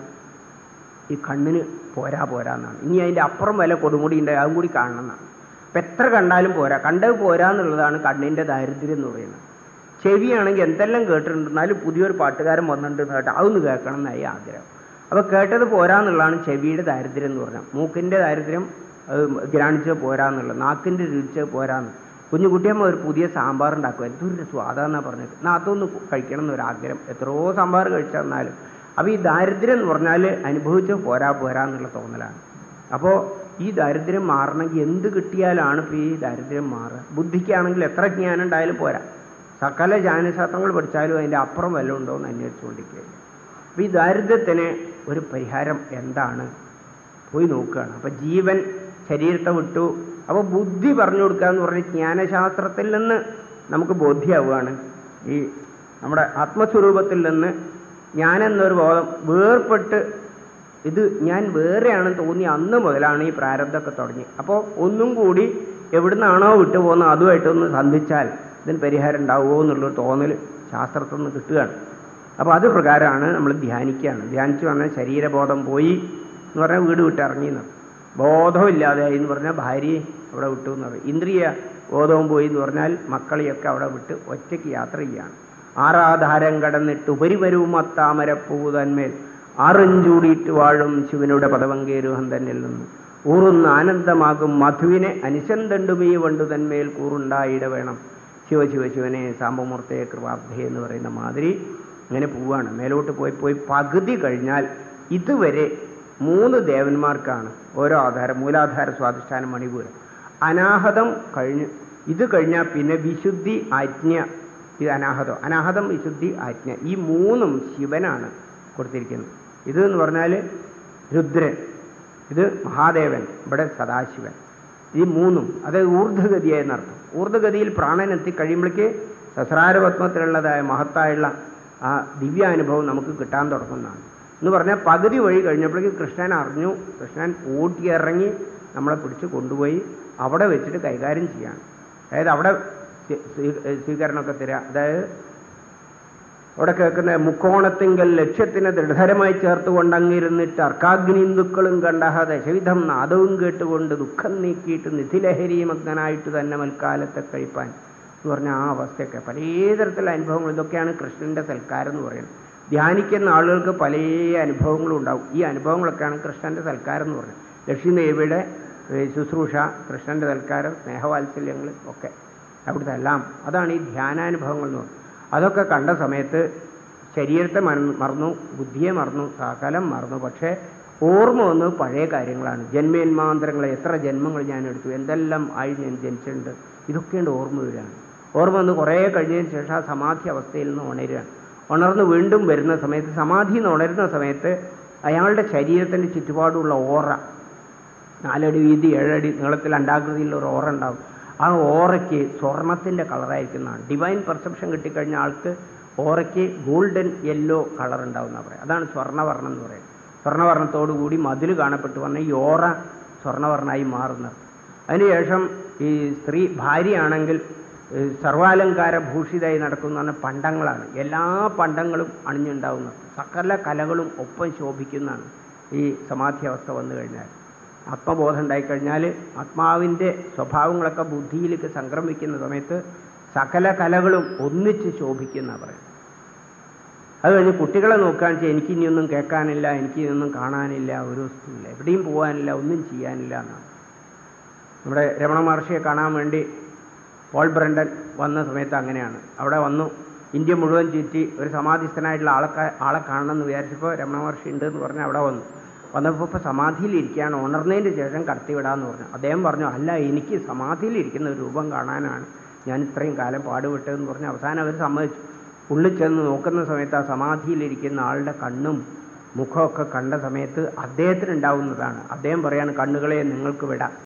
ഈ കണ്ണിന് പോരാ പോരാന്നാണ്. ഇനി അതിൻ്റെ അപ്പുറം വല്ല കൊടുമുടി ഉണ്ട്, അതും കൂടി കാണണം എന്നാണ്. അപ്പം എത്ര കണ്ടാലും പോരാ, കണ്ടത് പോരാ എന്നുള്ളതാണ് കണ്ണിൻ്റെ ദാരിദ്ര്യം എന്ന് പറയുന്നത്. ചെവിയാണെങ്കിൽ എന്തെല്ലാം കേട്ടിട്ടുണ്ട്, എന്നാലും പുതിയൊരു പാട്ടുകാരൻ വന്നിട്ടുണ്ട് കേട്ടോ, അതൊന്ന് കേൾക്കണം എന്നായി ആഗ്രഹം. അപ്പോൾ കേട്ടത് പോരാ എന്നുള്ളതാണ് ചെവിയുടെ ദാരിദ്ര്യം എന്ന് പറഞ്ഞാൽ. മൂക്കിൻ്റെ ദാരിദ്ര്യം അത് ഗ്രാണിച്ചത് പോരാന്നുള്ളത്, നാക്കിൻ്റെ രുചിച്ചത് പോരാന്ന്. കുഞ്ഞു കുട്ടിയമ്മ ഒരു പുതിയ സാമ്പാർ ഉണ്ടാക്കുക, എന്തൊരു സ്വാദാന്നാണ് പറഞ്ഞത്, എന്നാൽ അതൊന്ന് കഴിക്കണം എന്നൊരാഗ്രഹം. എത്രയോ സാമ്പാർ കഴിച്ചെന്നാലും അപ്പോൾ ഈ ദാരിദ്ര്യം എന്ന് പറഞ്ഞാൽ അനുഭവിച്ച് പോരാ പോരാ എന്നുള്ള തോന്നലാണ്. അപ്പോൾ ഈ ദാരിദ്ര്യം മാറണമെങ്കിൽ എന്ത് കിട്ടിയാലാണ് ഇപ്പോൾ ഈ ദാരിദ്ര്യം മാറുക? ബുദ്ധിക്കാണെങ്കിൽ എത്ര ജ്ഞാനം ഉണ്ടായാലും പോരാ, സകല ജ്ഞാനശാസ്ത്രങ്ങൾ പഠിച്ചാലും അതിൻ്റെ അപ്പുറം വല്ലതും ഉണ്ടോ എന്ന് അന്വേഷിച്ചുകൊണ്ടിരിക്കുകയാണ്. അപ്പോൾ ഈ ദാരിദ്ര്യത്തിന് ഒരു പരിഹാരം എന്താണ്? പോയി നോക്കുകയാണ്. അപ്പോൾ ജീവൻ ശരീരത്തെ വിട്ടു. അപ്പോൾ ബുദ്ധി പറഞ്ഞു കൊടുക്കുക എന്ന് പറഞ്ഞ് ജ്ഞാനശാസ്ത്രത്തിൽ നിന്ന് നമുക്ക് ബോധ്യമാവുകയാണ്. ഈ നമ്മുടെ ആത്മസ്വരൂപത്തിൽ നിന്ന് ഞാനെന്നൊരു ബോധം വേർപെട്ട് ഇത് ഞാൻ വേറെയാണെന്ന് തോന്നി അന്ന് മുതലാണ് ഈ പ്രാരബ്ധമൊക്കെ തുടങ്ങി. അപ്പോൾ ഒന്നും കൂടി എവിടുന്നാണോ വിട്ടുപോകുന്നത് അതുമായിട്ടൊന്ന് സന്ധിച്ചാൽ ഇതിന് പരിഹാരം ഉണ്ടാവുമോ എന്നുള്ളൊരു തോന്നൽ ശാസ്ത്രത്തിൽ നിന്ന് കിട്ടുകയാണ്. അപ്പോൾ അത് പ്രകാരമാണ് നമ്മൾ ധ്യാനിക്കുകയാണ്. ധ്യാനിച്ച് പറഞ്ഞാൽ ശരീരബോധം പോയി എന്ന് പറഞ്ഞാൽ വീട് വിട്ടിറങ്ങി എന്ന് പറയും. ബോധമില്ലാതെയായി എന്ന് പറഞ്ഞാൽ ഭാര്യയെ അവിടെ വിട്ടു എന്ന് പറയും. ഇന്ദ്രിയ ബോധവും പോയി എന്ന് പറഞ്ഞാൽ മക്കളെയൊക്കെ അവിടെ വിട്ട് ഒറ്റയ്ക്ക് യാത്ര ചെയ്യുകയാണ്. ആറാധാരം കടന്നിട്ട് ഉപരിവരവും അത്താമരപ്പൂവ് തന്മേൽ ആറഞ്ചൂടിയിട്ട് വാഴും ശിവനുടെ പദവങ്കേരുഹം തന്നിൽ നിന്ന് ഊറുന്ന ആനന്ദമാകും മധുവിനെ അനിശന്തണ്ടുമീ വണ്ടു തന്മേൽ കൂറുണ്ടായിട വേണം ശിവ ശിവ ശിവനെ സാമ്പമൂർത്തയെ കൃപാബ്ധേ എന്ന് പറയുന്ന മാതിരി ഇങ്ങനെ പോവുകയാണ്. മേലോട്ട് പോയി പോയി പകുതി കഴിഞ്ഞാൽ ഇതുവരെ മൂന്ന് ദേവന്മാർക്കാണ് ഓരോ ആധാരം. മൂലാധാര, സ്വാധിഷ്ഠാനം, മണിപൂരം. അനാഹതം കഴിഞ്ഞ് ഇത് കഴിഞ്ഞാൽ പിന്നെ വിശുദ്ധി, ആജ്ഞ. ഇത് അനാഹതം അനാഹതം വിശുദ്ധി, ആജ്ഞ. ഈ മൂന്നും ശിവനാണ് കൊടുത്തിരിക്കുന്നത്. ഇത് എന്ന് പറഞ്ഞാൽ രുദ്രൻ, ഇത് മഹാദേവൻ, ഇവിടെ സദാശിവൻ. ഈ മൂന്നും അത് ഊർധ്വഗതിയെന്നർത്ഥം. ഊർധ്വഗതിയിൽ പ്രാണൻ എത്തിക്കഴിയുമ്പോഴേക്ക് സഹസ്രാരപത്മത്തിലുള്ളതായ മഹത്തായുള്ള ആ ദിവ്യാനുഭവം നമുക്ക് കിട്ടാൻ തുടങ്ങുന്നതാണ്. എന്ന് പറഞ്ഞാൽ പകുതി വഴി കഴിഞ്ഞപ്പോഴേക്ക് കൃഷ്ണൻ അറിഞ്ഞു. കൃഷ്ണൻ ഓട്ടിയിറങ്ങി നമ്മളെ പിടിച്ച് കൊണ്ടുപോയി അവിടെ വെച്ചിട്ട് കൈകാര്യം ചെയ്യാണ്. അതായത് അവിടെ സ്വീകരണമൊക്കെ തരിക. അതായത് അവിടെ കേൾക്കുന്ന മുക്കോണത്തിങ്കൽ ലക്ഷ്യത്തിന് ദൃഢതരമായി ചേർത്തുകൊണ്ട് അങ്ങിരുന്നിട്ട് അർക്കാഗ്നിന്ദുക്കളും കണ്ടഹ ദശവിധം നാദവും കേട്ടുകൊണ്ട് ദുഃഖം നീക്കിയിട്ട് നിധിലഹരിമഗ്നായിട്ട് തന്നെ മൽക്കാലത്തെ കഴിപ്പാൻ എന്ന് പറഞ്ഞ ആ അവസ്ഥയൊക്കെ പലതരത്തിലുള്ള അനുഭവങ്ങൾ. ഇതൊക്കെയാണ് കൃഷ്ണൻ്റെ സൽക്കാരം എന്ന് പറയുന്നത്. ധ്യാനിക്കുന്ന ആളുകൾക്ക് പല അനുഭവങ്ങളും ഉണ്ടാവും. ഈ അനുഭവങ്ങളൊക്കെയാണ് കൃഷ്ണൻ്റെ സൽക്കാരം എന്ന് പറഞ്ഞത്. ലക്ഷ്മി ദേവിയുടെ ശുശ്രൂഷ, കൃഷ്ണൻ്റെ സൽക്കാരം, സ്നേഹവാത്സല്യങ്ങൾ ഒക്കെ അവിടുത്തെ എല്ലാം അതാണ് ഈ ധ്യാനാനുഭവങ്ങൾ എന്ന് പറയുന്നത്. അതൊക്കെ കണ്ട സമയത്ത് ശരീരത്തെ മറന്നു, ബുദ്ധിയെ മറന്നു, സകലം മറന്നു. പക്ഷേ ഓർമ്മ വന്നത് പഴയ കാര്യങ്ങളാണ്. ജന്മജന്മാന്തരങ്ങൾ, എത്ര ജന്മങ്ങൾ ഞാൻ എടുത്തു, എന്തെല്ലാം ആയി ഞാൻ ജനിച്ചിട്ടുണ്ട്, ഇതൊക്കെയുണ്ട് ഓർമ്മ വരികയാണ്. ഓർമ്മ വന്ന് കുറേ കഴിഞ്ഞതിന് ശേഷം ആ സമാധി അവസ്ഥയിൽ നിന്ന് ഉണരുകയാണ്. ഉണർന്ന് വീണ്ടും വരുന്ന സമയത്ത്, സമാധിയിൽ നിന്ന് ഉണരുന്ന സമയത്ത് അയാളുടെ ശരീരത്തിൻ്റെ ചുറ്റുപാടുള്ള ഓറ, നാലടി വീതി ഏഴടി നീളത്തിൽ അണ്ടാകൃതിയിലുള്ള ഒരു ഓറ ഉണ്ടാകും. ആ ഓറയ്ക്ക് സ്വർണത്തിൻ്റെ കളറായിരിക്കുന്നതാണ്. ഡിവൈൻ പെർസെപ്ഷൻ കിട്ടിക്കഴിഞ്ഞ ആൾക്ക് ഓറയ്ക്ക് ഗോൾഡൻ യെല്ലോ കളർ ഉണ്ടാവുമെന്നാണ് പറയുക. അതാണ് സ്വർണ്ണവർണ്ണം എന്ന് പറയുന്നത്. സ്വർണ്ണവർണ്ണത്തോടു കൂടി മതിൽ കാണപ്പെട്ടു വന്ന ഈ ഓറ സ്വർണ്ണവർണ്ണമായി മാറുന്നത്. അതിനുശേഷം ഈ സ്ത്രീ ഭാര്യയാണെങ്കിൽ സർവാലങ്കാര ഭൂഷിതമായി നടക്കുന്ന പറഞ്ഞ പണ്ടങ്ങളാണ്. എല്ലാ പണ്ടങ്ങളും അണിഞ്ഞുണ്ടാവുന്നത്, സകല കലകളും ഒപ്പം ശോഭിക്കുന്നതാണ് ഈ സമാധി അവസ്ഥ വന്നു കഴിഞ്ഞാൽ. ആത്മബോധം ഉണ്ടായിക്കഴിഞ്ഞാൽ ആത്മാവിൻ്റെ സ്വഭാവങ്ങളൊക്കെ ബുദ്ധിയിലേക്ക് സംക്രമിക്കുന്ന സമയത്ത് സകല കലകളും ഒന്നിച്ച് ശോഭിക്കുന്ന പറയും. അത് കഴിഞ്ഞ് കുട്ടികളെ നോക്കുകയാണെന്ന് വെച്ചാൽ എനിക്കിനിയൊന്നും കേൾക്കാനില്ല, എനിക്കിതൊന്നും കാണാനില്ല, ഒരു വസ്തുവില്ല, എവിടെയും പോകാനില്ല, ഒന്നും ചെയ്യാനില്ല എന്നാണ്. നമ്മുടെ രമണ മഹർഷിയെ കാണാൻ വേണ്ടി പോൾ ബ്രണ്ടൻ വന്ന സമയത്ത് അങ്ങനെയാണ്. അവിടെ വന്നു, ഇന്ത്യ മുഴുവൻ ചുറ്റി ഒരു സമാധിസ്ഥനായിട്ടുള്ള ആളെ ആളെ കാണണമെന്ന് വിചാരിച്ചപ്പോൾ രമണ മഹർഷി ഉണ്ട് എന്ന് പറഞ്ഞാൽ അവിടെ വന്നു. വന്നപ്പോൾ ഇപ്പോൾ സമാധിയിലിരിക്കുകയാണ്, ഉണർന്നതിന് ശേഷം കടത്തിവിടാമെന്ന് പറഞ്ഞു. അദ്ദേഹം പറഞ്ഞു, അല്ല, എനിക്ക് സമാധിയിലിരിക്കുന്ന ഒരു രൂപം കാണാനാണ് ഞാൻ ഇത്രയും കാലം പാടുപെട്ടതെന്ന് പറഞ്ഞ് അവസാനം അവർ സമ്മതിച്ചു. ഉള്ളിൽ ചെന്ന് നോക്കുന്ന സമയത്ത് ആ സമാധിയിലിരിക്കുന്ന ആളുടെ കണ്ണും മുഖമൊക്കെ കണ്ട സമയത്ത് അദ്ദേഹത്തിന് ഉണ്ടാവുന്നതാണ്. അദ്ദേഹം പറയാണ്, കണ്ണുകളെ നിങ്ങൾക്ക് വിടാം,